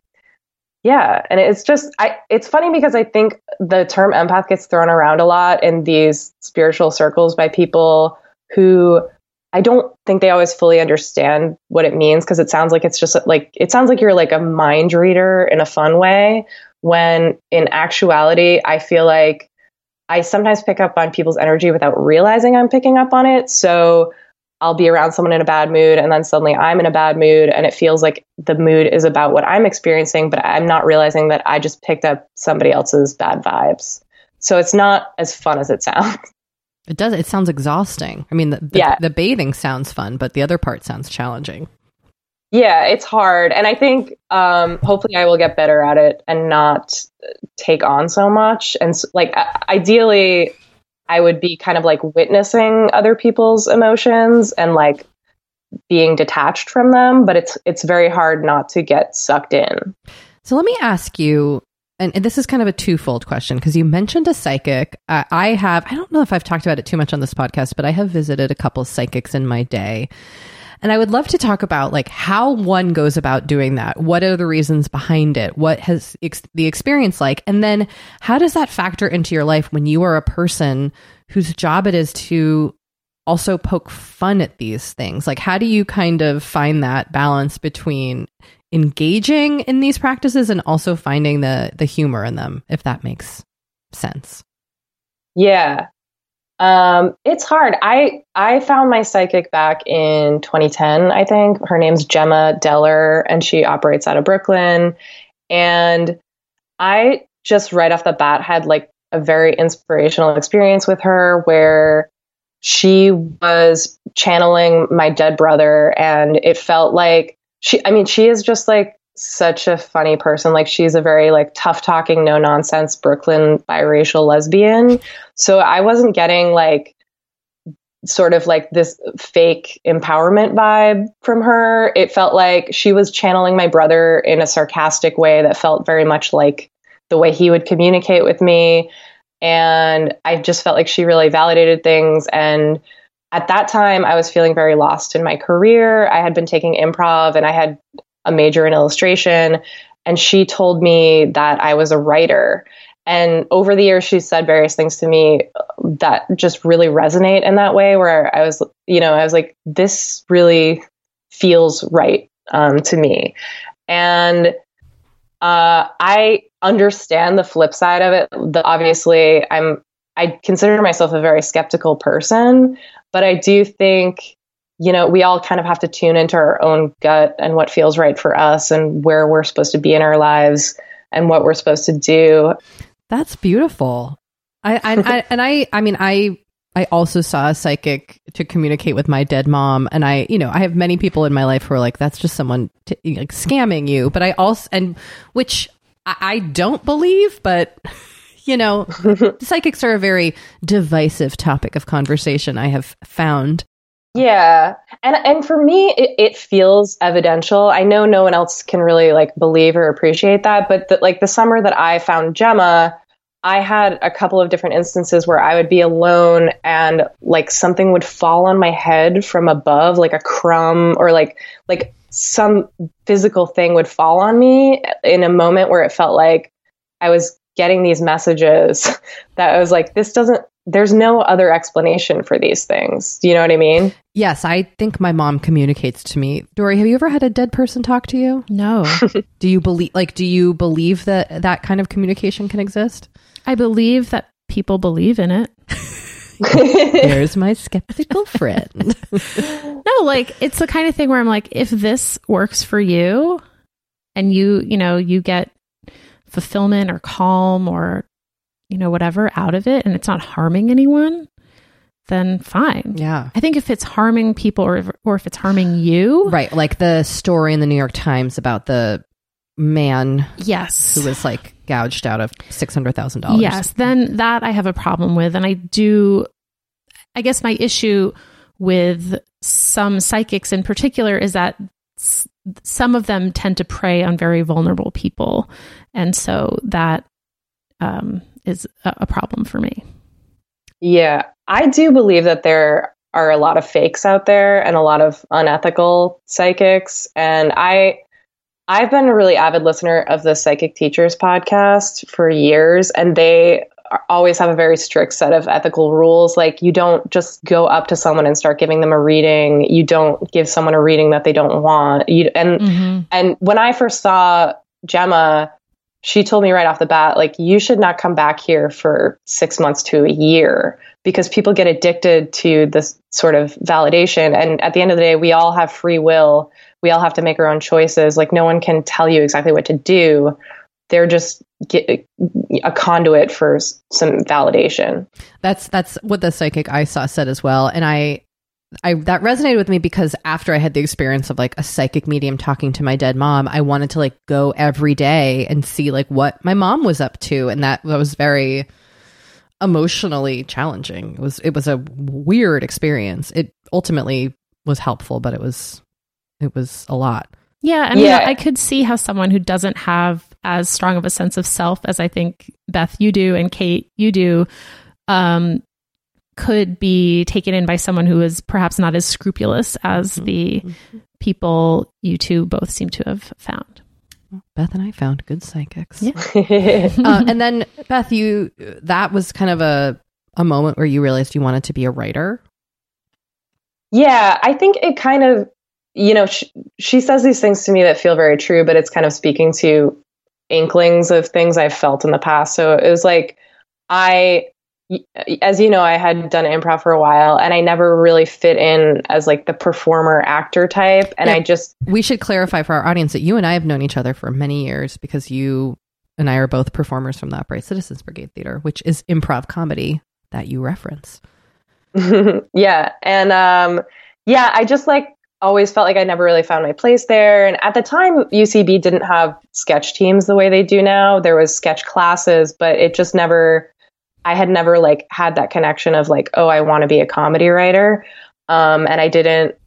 it's just, it's funny because I think the term empath gets thrown around a lot in these spiritual circles by people who I don't think they always fully understand what it means, because it sounds like it's just like, it sounds like you're like a mind reader in a fun way, when in actuality, I feel like I sometimes pick up on people's energy without realizing I'm picking up on it. So I'll be around someone in a bad mood and then suddenly I'm in a bad mood and it feels like the mood is about what I'm experiencing, but I'm not realizing that I just picked up somebody else's bad vibes. So it's not as fun as it sounds. It does. It sounds exhausting. I mean, the bathing sounds fun, but the other part sounds challenging. Yeah, it's hard. And I think hopefully I will get better at it and not take on so much. And like ideally, I would be kind of like witnessing other people's emotions and like being detached from them, but it's very hard not to get sucked in. So let me ask you, and this is kind of a twofold question, because you mentioned a psychic. I don't know if I've talked about it too much on this podcast, but I have visited a couple of psychics in my day. And I would love to talk about like how one goes about doing that. What are the reasons behind it? What has the experience like? And then how does that factor into your life when you are a person whose job it is to also poke fun at these things? Like, how do you kind of find that balance between engaging in these practices and also finding the humor in them, if that makes sense? Yeah. It's hard. I found my psychic back in 2010, I think. Her name's Gemma Deller, and she operates out of Brooklyn. And I just right off the bat had like a very inspirational experience with her where she was channeling my dead brother, and it felt like she is just like such a funny person. Like, she's a very like tough talking, no nonsense Brooklyn biracial lesbian. So I wasn't getting like sort of like this fake empowerment vibe from her. It felt like she was channeling my brother in a sarcastic way that felt very much like the way he would communicate with me. And I just felt like she really validated things. And at that time, I was feeling very lost in my career. I had been taking improv and I had a major in illustration. And she told me that I was a writer. And over the years, she said various things to me that just really resonate in that way, where I was like, this really feels right to me. And I understand the flip side of it. Obviously, I consider myself a very skeptical person, but I do think, we all kind of have to tune into our own gut and what feels right for us and where we're supposed to be in our lives and what we're supposed to do. That's beautiful. I also saw a psychic to communicate with my dead mom, and I have many people in my life who are like, that's just someone like scamming you. But I also, and which I don't believe, but psychics are a very divisive topic of conversation, I have found. Yeah. And for me, it feels evidential. I know no one else can really like believe or appreciate that. But the summer that I found Gemma, I had a couple of different instances where I would be alone and like something would fall on my head from above, like a crumb or like some physical thing would fall on me in a moment where it felt like I was getting these messages that I was like, there's no other explanation for these things. Do you know what I mean? Yes, I think my mom communicates to me. Dory, have you ever had a dead person talk to you? No. Do you believe that kind of communication can exist? I believe that people believe in it. There's my skeptical friend. No, like it's the kind of thing where I'm like, if this works for you and you get fulfillment or calm or whatever out of it, and it's not harming anyone, then fine. Yeah. I think if it's harming people or if it's harming you. Right. Like the story in the New York Times about the man. Yes. Who was like gouged out of $600,000. Yes. Then that I have a problem with. And I guess my issue with some psychics in particular is that some of them tend to prey on very vulnerable people. And so that is a problem for me. Yeah, I do believe that there are a lot of fakes out there and a lot of unethical psychics. And I've been a really avid listener of the Psychic Teachers podcast for years, and they always have a very strict set of ethical rules. Like, you don't just go up to someone and start giving them a reading. You don't give someone a reading that they don't want. And when I first saw Gemma, she told me right off the bat, like, you should not come back here for 6 months to a year, because people get addicted to this sort of validation. And at the end of the day, we all have free will. We all have to make our own choices. Like, no one can tell you exactly what to do. They're just a conduit for some validation. That's what the psychic I saw said as well. And I that resonated with me, because after I had the experience of like a psychic medium talking to my dead mom, I wanted to like go every day and see like what my mom was up to. And that was very emotionally challenging. It was a weird experience. It ultimately was helpful, but it was a lot. Yeah. I mean, I could see how someone who doesn't have as strong of a sense of self as I think, Beth, you do, and Kate, you do, could be taken in by someone who is perhaps not as scrupulous as the people you two both seem to have found. Beth and I found good psychics. Yeah. And then, Beth, that was kind of a moment where you realized you wanted to be a writer. Yeah, I think it kind of, she says these things to me that feel very true, but it's kind of speaking to inklings of things I've felt in the past. So it was like, as you know, I had done improv for a while, and I never really fit in as like the performer actor type. And we should clarify for our audience that you and I have known each other for many years, because you and I are both performers from the Upright Citizens Brigade Theater, which is improv comedy that you reference. Yeah. And I just like always felt like I never really found my place there. And at the time, UCB didn't have sketch teams the way they do now. There was sketch classes, but it just never, I had never like had that connection of like, oh, I want to be a comedy writer. And I didn't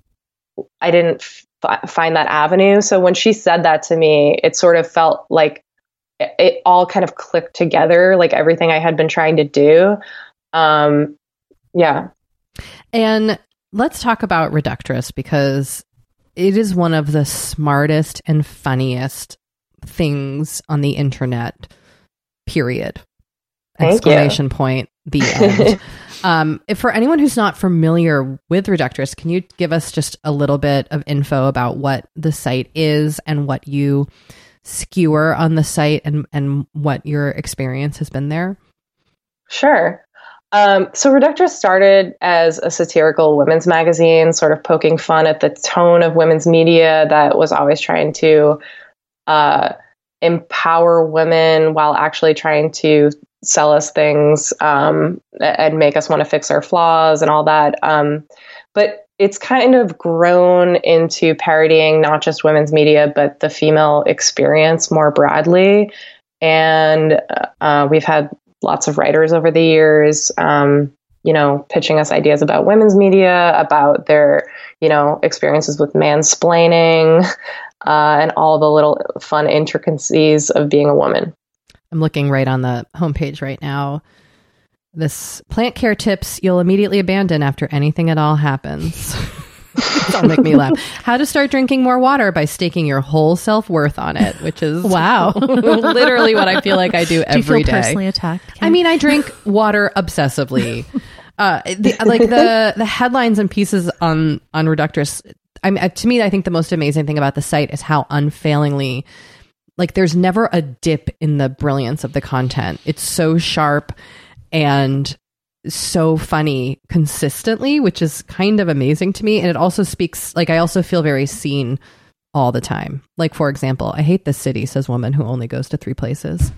find that avenue. So when she said that to me, it sort of felt like it all kind of clicked together, like everything I had been trying to do. Yeah. And let's talk about Reductress, because it is one of the smartest and funniest things on the internet, period. Exclamation point, the end. If for anyone who's not familiar with Reductress, can you give us just a little bit of info about what the site is and what you skewer on the site and what your experience has been there? Sure. So Reductress started as a satirical women's magazine, sort of poking fun at the tone of women's media that was always trying to empower women while actually trying to sell us things and make us want to fix our flaws and all that. But it's kind of grown into parodying not just women's media, but the female experience more broadly. And we've had lots of writers over the years, pitching us ideas about women's media, about their, experiences with mansplaining, and all the little fun intricacies of being a woman. I'm looking right on the homepage right now. This plant care tips you'll immediately abandon after anything at all happens. That'll make me laugh. How to start drinking more water by staking your whole self-worth on it, which is wow, literally what I feel like I do every day. Personally attacked? Ken? I mean, I drink water obsessively. The headlines and pieces on Reductress. To me, I think the most amazing thing about the site is how unfailingly, like, there's never a dip in the brilliance of the content. It's so sharp and so funny consistently, which is kind of amazing to me. And it also speaks, like, I also feel very seen all the time. Like, for example, I hate this city, says woman who only goes to 3 places.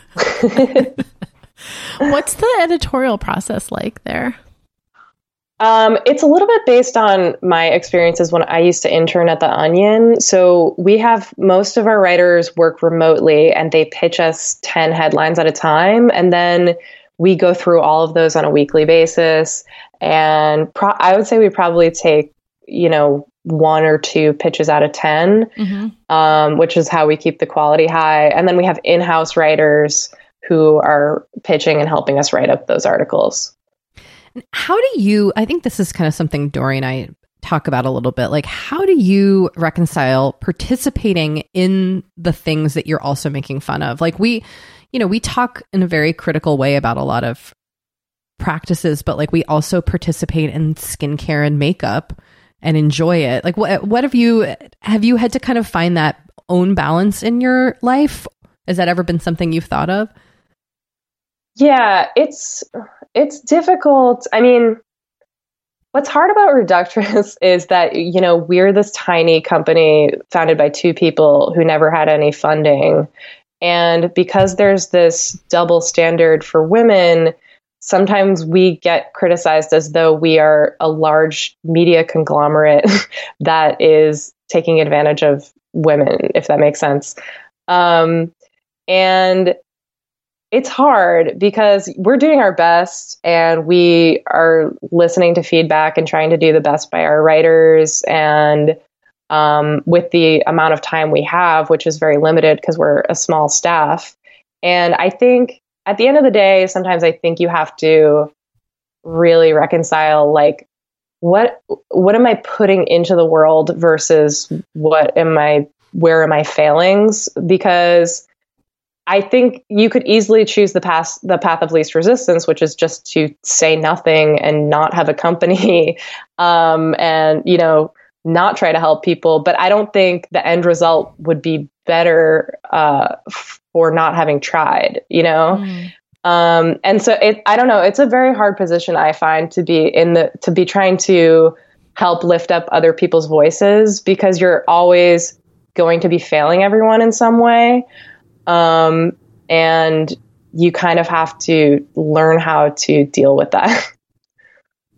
What's the editorial process like there? It's a little bit based on my experiences when I used to intern at The Onion. So we have most of our writers work remotely and they pitch us 10 headlines at a time. And then we go through all of those on a weekly basis. And I would say we probably take, 1 or 2 pitches out of 10, which is how we keep the quality high. And then we have in-house writers who are pitching and helping us write up those articles. How do you, I think this is kind of something Dory and I talk about a little bit, like, how do you reconcile participating in the things that you're also making fun of? Like, we talk in a very critical way about a lot of practices, but like, we also participate in skincare and makeup and enjoy it. Like, what have you had to kind of find that own balance in your life? Has that ever been something you've thought of? Yeah, it's difficult. I mean, what's hard about Reductress is that, we're this tiny company founded by 2 people who never had any funding. And because there's this double standard for women, sometimes we get criticized as though we are a large media conglomerate that is taking advantage of women, if that makes sense. And it's hard because we're doing our best and we are listening to feedback and trying to do the best by our writers. And with the amount of time we have, which is very limited because we're a small staff. And I think at the end of the day, sometimes I think you have to really reconcile, like, what am I putting into the world versus where are my failings? Because I think you could easily choose the path of least resistance, which is just to say nothing and not have a company, and not try to help people. But I don't think the end result would be better for not having tried. And so I don't know. It's a very hard position, I find, to be trying to help lift up other people's voices, because you're always going to be failing everyone in some way. And you kind of have to learn how to deal with that.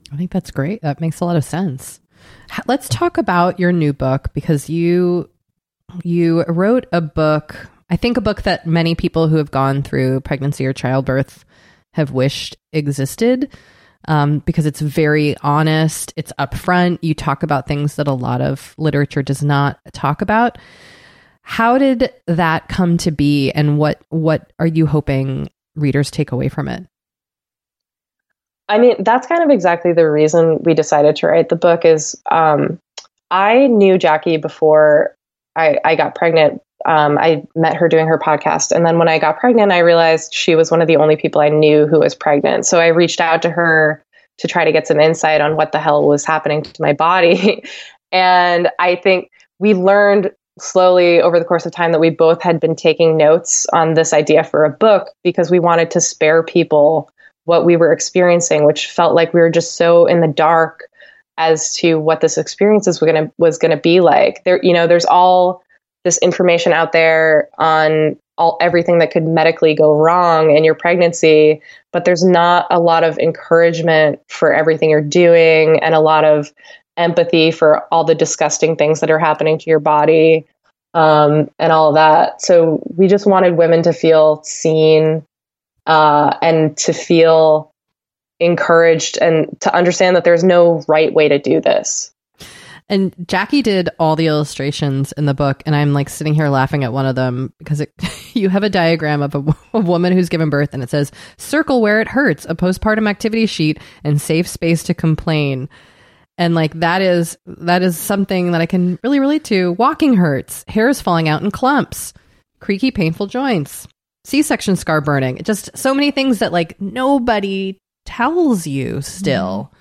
I think that's great. That makes a lot of sense. Let's talk about your new book, because you wrote a book, I think a book that many people who have gone through pregnancy or childbirth have wished existed, because it's very honest, it's upfront, you talk about things that a lot of literature does not talk about. How did that come to be, and what are you hoping readers take away from it? I mean, that's kind of exactly the reason we decided to write the book is I knew Jackie before I got pregnant. I met her doing her podcast. And then when I got pregnant, I realized she was one of the only people I knew who was pregnant. So I reached out to her to try to get some insight on what the hell was happening to my body. And I think we learned slowly over the course of time that we both had been taking notes on this idea for a book because we wanted to spare people what we were experiencing, which felt like we were just so in the dark as to what this experience was going to be like. There's all this information out there on everything that could medically go wrong in your pregnancy, but there's not a lot of encouragement for everything you're doing and a lot of empathy for all the disgusting things that are happening to your body, and all of that. So we just wanted women to feel seen, and to feel encouraged and to understand that there's no right way to do this. And Jackie did all the illustrations in the book, and I'm like sitting here laughing at one of them because you have a diagram of a woman who's given birth, and it says, "Circle where it hurts, a postpartum activity sheet, and safe space to complain." And like that is something that I can really relate to. Walking hurts, hairs falling out in clumps, creaky, painful joints, C-section scar burning. Just so many things that like nobody tells you still.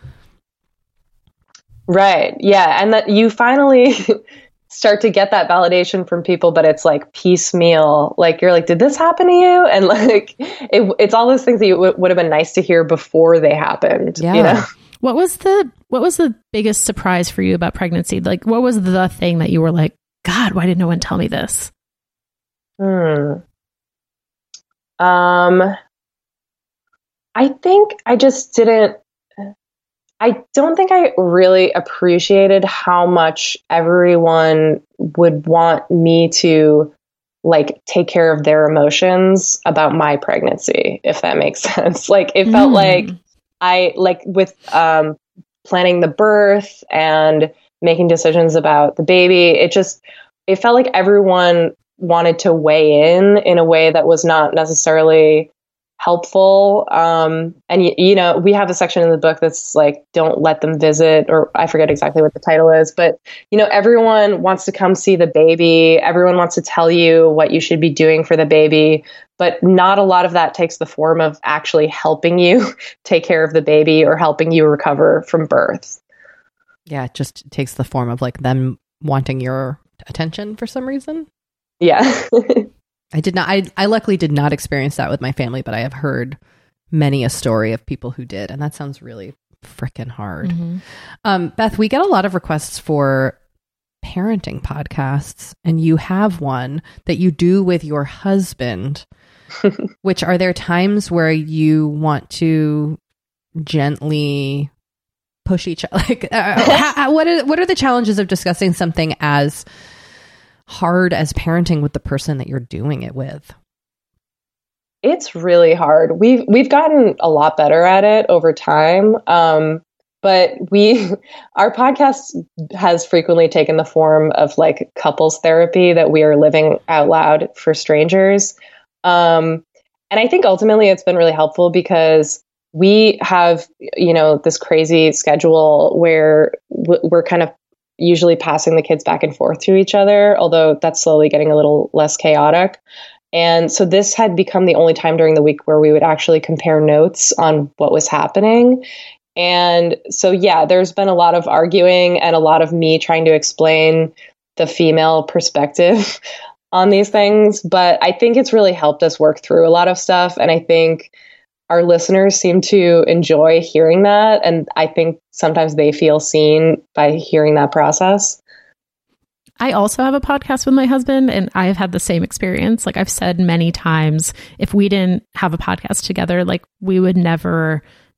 Right. Yeah. And that you finally start to get that validation from people, but it's like piecemeal. Like you're like, did this happen to you? And like, it's all those things that would have been nice to hear before they happened. Yeah. You know? What was the biggest surprise for you about pregnancy? Like, what was the thing that you were like, God, why didn't no one tell me this? I think I just didn't. I don't think I really appreciated how much everyone would want me to like take care of their emotions about my pregnancy, if that makes sense. Like it felt like I like with planning the birth and making decisions about the baby, it felt like everyone wanted to weigh in a way that was not necessarily helpful. And we have a section in the book that's like, don't let them visit, or I forget exactly what the title is, but everyone wants to come see the baby. Everyone wants to tell you what you should be doing for the baby, but not a lot of that takes the form of actually helping you take care of the baby or helping you recover from birth. Yeah. It just takes the form of like them wanting your attention for some reason. Yeah. I luckily did not experience that with my family, but I have heard many a story of people who did. And that sounds really freaking hard. Mm-hmm. Beth, we get a lot of requests for parenting podcasts, and you have one that you do with your husband, which are there times where you want to gently push each other? Like, what are the challenges of discussing something as hard as parenting with the person that you're doing it with? It's really hard. We've gotten a lot better at it over time. But our podcast has frequently taken the form of like couples therapy that we are living out loud for strangers. And I think ultimately it's been really helpful because we have, this crazy schedule where we're kind of usually passing the kids back and forth to each other, although that's slowly getting a little less chaotic. And so this had become the only time during the week where we would actually compare notes on what was happening. And so, yeah, there's been a lot of arguing and a lot of me trying to explain the female perspective on these things. But I think it's really helped us work through a lot of stuff. And I think our listeners seem to enjoy hearing that. And I think sometimes they feel seen by hearing that process. I also have a podcast with my husband, and I've had the same experience. Like I've said many times, if we didn't have a podcast together, like we would never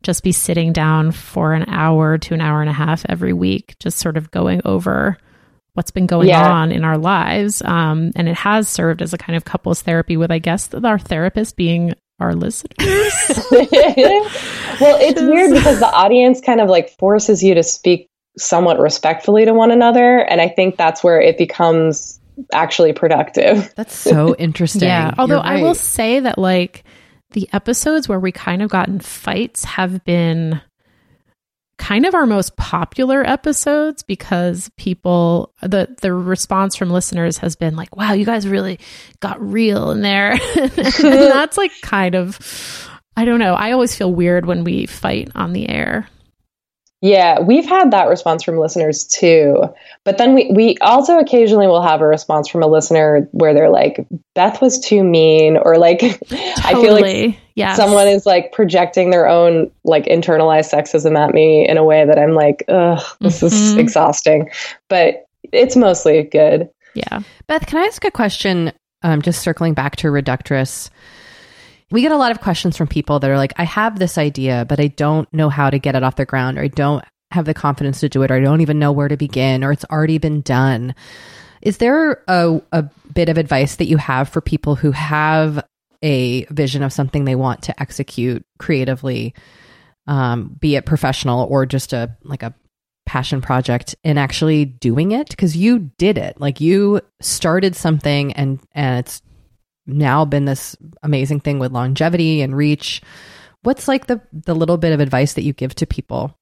just be sitting down for an hour to an hour and a half every week, just sort of going over what's been going on in our lives. And it has served as a kind of couples therapy with, I guess, our therapist being our listeners. Well, it's weird because the audience kind of like forces you to speak somewhat respectfully to one another. And I think that's where it becomes actually productive. That's so interesting. Yeah. Although I will say that like the episodes where we kind of got in fights have been kind of our most popular episodes because people, the response from listeners has been like, wow, you guys really got real in there. And that's like kind of, I don't know. I always feel weird when we fight on the air. Yeah, we've had that response from listeners too. But then we also occasionally will have a response from a listener where they're like, Beth was too mean, or like, totally. I feel like someone is like projecting their own like internalized sexism at me in a way that I'm like, ugh, this is exhausting. But it's mostly good. Yeah. Beth, can I ask a question? Just circling back to Reductress. We get a lot of questions from people that are like, I have this idea, but I don't know how to get it off the ground, or I don't have the confidence to do it, or I don't even know where to begin, or it's already been done. Is there a bit of advice that you have for people who have a vision of something they want to execute creatively, be it professional or just a passion project, and actually doing it? Because you did it. Like, you started something and it's now been this amazing thing with longevity and reach. What's like the little bit of advice that you give to people?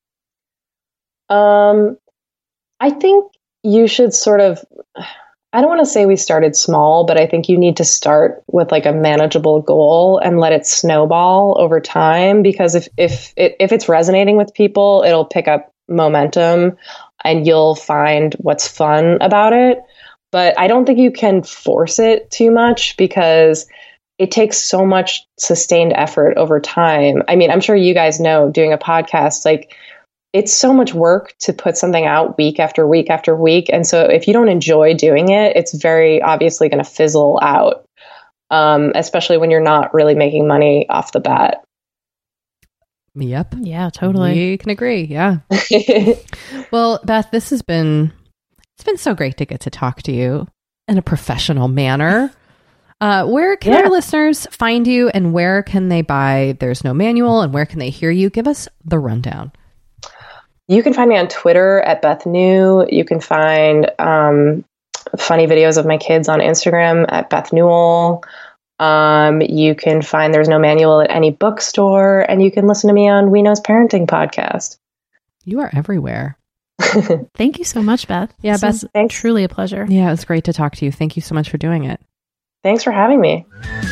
I think you should sort of, I don't want to say we started small, but I think you need to start with like a manageable goal and let it snowball over time, because if it's resonating with people, it'll pick up momentum and you'll find what's fun about it. But I don't think you can force it too much because it takes so much sustained effort over time. I mean, I'm sure you guys know, doing a podcast, like, it's so much work to put something out week after week after week. And so if you don't enjoy doing it, it's very obviously going to fizzle out, especially when you're not really making money off the bat. Yep. Yeah, totally. We can agree. Yeah. Well, Beth, it's been so great to get to talk to you in a professional manner. Where can our listeners find you, and where can they buy There's No Manual, and where can they hear you? Give us the rundown. You can find me on Twitter at Beth New. You can find funny videos of my kids on Instagram at Beth Newell. You can find There's No Manual at any bookstore, and you can listen to me on We Know's Parenting podcast. You are everywhere. Thank you so much, Beth. Yeah, Beth, thanks. Truly a pleasure. Yeah, it was great to talk to you. Thank you so much for doing it. Thanks for having me.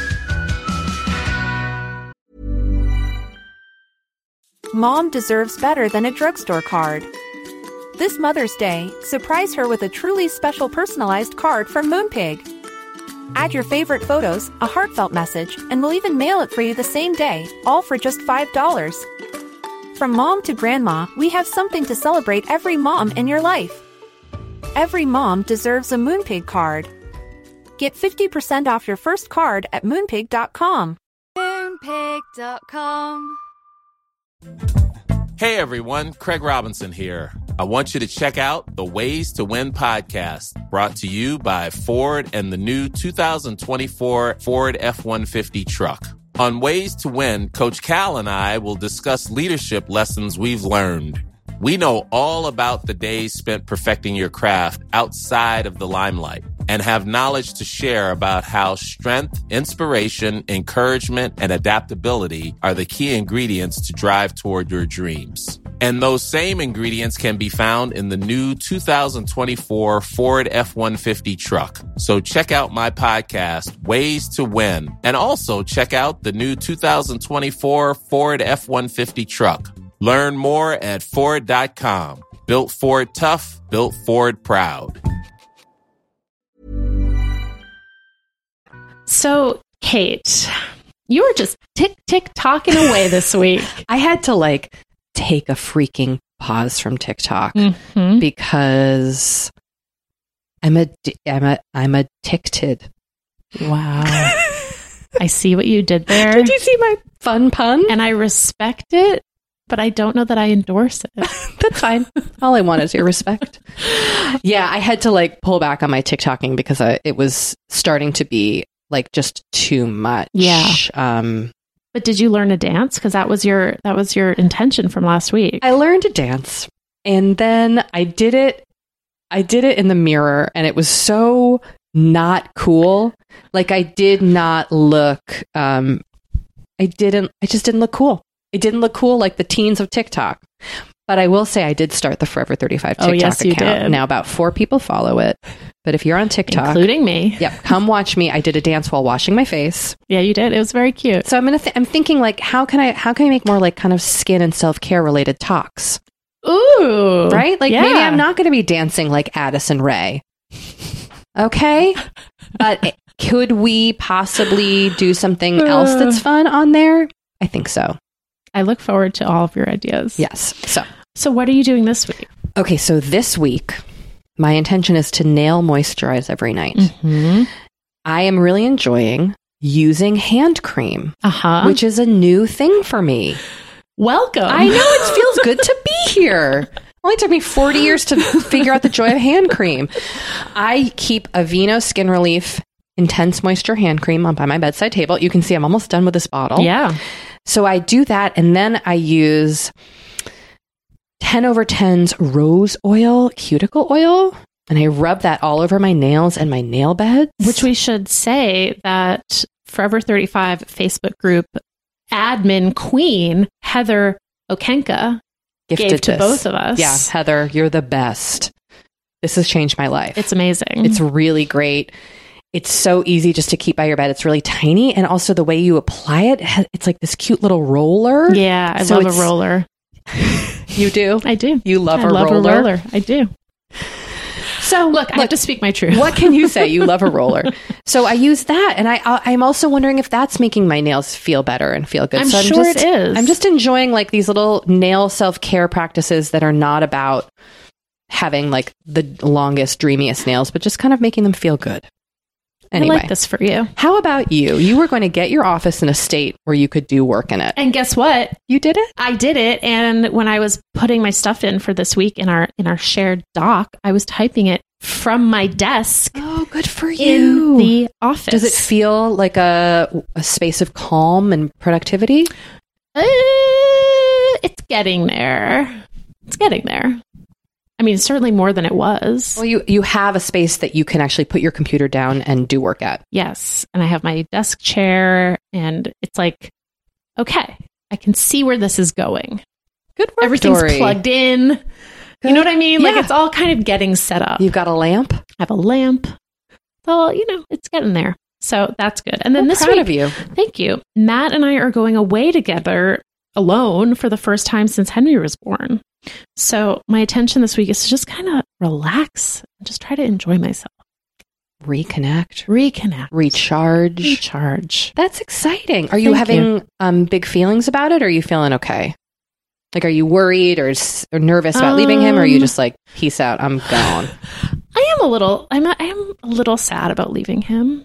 Mom deserves better than a drugstore card. This Mother's Day, surprise her with a truly special personalized card from Moonpig. Add your favorite photos, a heartfelt message, and we'll even mail it for you the same day, all for just $5. From mom to grandma, we have something to celebrate every mom in your life. Every mom deserves a Moonpig card. Get 50% off your first card at Moonpig.com. Moonpig.com. Hey everyone, Craig Robinson here. I want you to check out the Ways to Win podcast, brought to you by Ford and the new 2024 Ford F-150 truck. On Ways to Win, Coach Cal and I will discuss leadership lessons we've learned. We know all about the days spent perfecting your craft outside of the limelight, and have knowledge to share about how strength, inspiration, encouragement, and adaptability are the key ingredients to drive toward your dreams. And those same ingredients can be found in the new 2024 Ford F-150 truck. So check out my podcast, Ways to Win, and also check out the new 2024 Ford F-150 truck. Learn more at Ford.com. Built Ford tough, built Ford proud. So, Kate, you were just tick-talking away this week. I had to take a freaking pause from TikTok because I'm addicted. Wow. I see what you did there. Did you see my fun pun? And I respect it, but I don't know that I endorse it. That's fine. All I want is your respect. Yeah, I had to like pull back on my TikToking because it was starting to be like just too much. Yeah. But did you learn to dance? Because that was your intention from last week. I learned to dance, and then I did it in the mirror, and it was so not cool. Like I did not look. I just didn't look cool. It didn't look cool like the teens of TikTok. But I will say I did start the Forever 35 TikTok yes, you account. did. Now about 4 people follow it. But if you're on TikTok, including me, come watch me. I did a dance while washing my face. Yeah, you did. It was very cute. So I'm thinking like, how can I make more like kind of skin and self-care related talks? Ooh, right? Like maybe I'm not going to be dancing like Addison Rae. Okay, but could we possibly do something else that's fun on there? I think so. I look forward to all of your ideas. Yes. So what are you doing this week? Okay, so this week, my intention is to nail moisturize every night. Mm-hmm. I am really enjoying using hand cream, which is a new thing for me. Welcome. I know, it feels good to be here. It only took me 40 years to figure out the joy of hand cream. I keep Aveeno Skin Relief Intense Moisture Hand Cream by my bedside table. You can see I'm almost done with this bottle. Yeah. So I do that, and then I use 10/10's rose oil, cuticle oil, and I rub that all over my nails and my nail beds. Which we should say that Forever 35 Facebook group admin queen, Heather Okenka, gave to both of us. Yeah, Heather, you're the best. This has changed my life. It's amazing. It's really great. It's so easy just to keep by your bed. It's really tiny. And also the way you apply it, it's like this cute little roller. Yeah, I love a roller. You do? I do. You love a roller. I do. So look, I have to speak my truth. What can you say? You love a roller. So I use that. And I'm also wondering if that's making my nails feel better and feel good. I'm sure it is. I'm just enjoying like these little nail self-care practices that are not about having like the longest, dreamiest nails, but just kind of making them feel good. Anyway, I like this for you. How about you? You were going to get your office in a state where you could do work in it. And guess what? You did it? I did it. And when I was putting my stuff in for this week in our shared doc, I was typing it from my desk. Oh, good for you. In the office. Does it feel like a space of calm and productivity? It's getting there. It's getting there. I mean, certainly more than it was. Well, you have a space that you can actually put your computer down and do work at. Yes. And I have my desk chair, and it's like, okay, I can see where this is going. Good work, Everything's Dory. plugged in. Good. You know what I mean? Yeah. Like, it's all kind of getting set up. You've got a lamp? I have a lamp. So, it's getting there. So that's good. And then I'm this proud week, of you. Thank you. Matt and I are going away together alone for the first time since Henry was born. So my attention this week is to just kind of relax and just try to enjoy myself. Reconnect. Recharge. That's exciting. Are you having big feelings about it, or are you feeling okay? Like, are you worried or nervous about leaving him, or are you just like, peace out, I'm gone? I am a little sad about leaving him.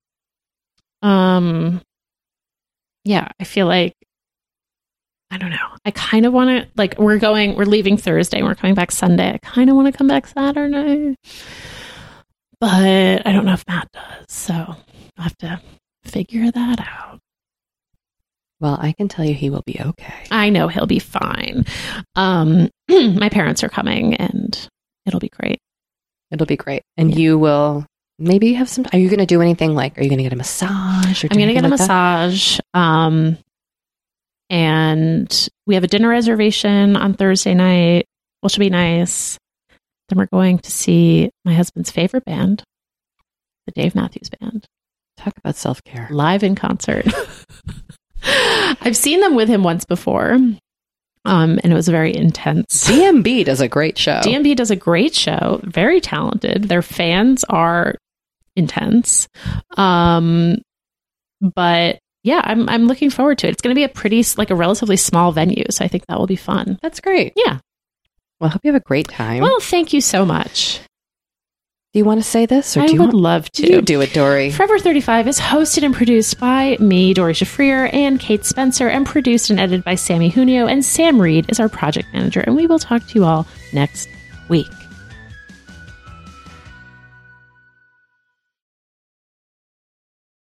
Yeah, I feel like, I don't know. I kind of want to, like, we're leaving Thursday and we're coming back Sunday. I kind of want to come back Saturday, but I don't know if Matt does. So I'll have to figure that out. Well, I can tell you he will be okay. I know he'll be fine. My parents are coming and it'll be great. It'll be great. And you will maybe have some, are you going to do anything like, are you going to get a massage? I'm going to get a massage. And we have a dinner reservation on Thursday night, which will be nice. Then we're going to see my husband's favorite band, the Dave Matthews Band. Talk about self-care. Live in concert. I've seen them with him once before, and it was very intense. DMB does a great show. DMB does a great show. Very talented. Their fans are intense. But yeah, I'm looking forward to it. It's going to be a relatively small venue, so I think that will be fun. That's great. Yeah. Well, I hope you have a great time. Well, thank you so much. Do you want to say this? I would love to. You do it, Dory. Forever 35 is hosted and produced by me, Dory Shafrir, and Kate Spencer, and produced and edited by Sammy Junio, and Sam Reed is our project manager. And we will talk to you all next week.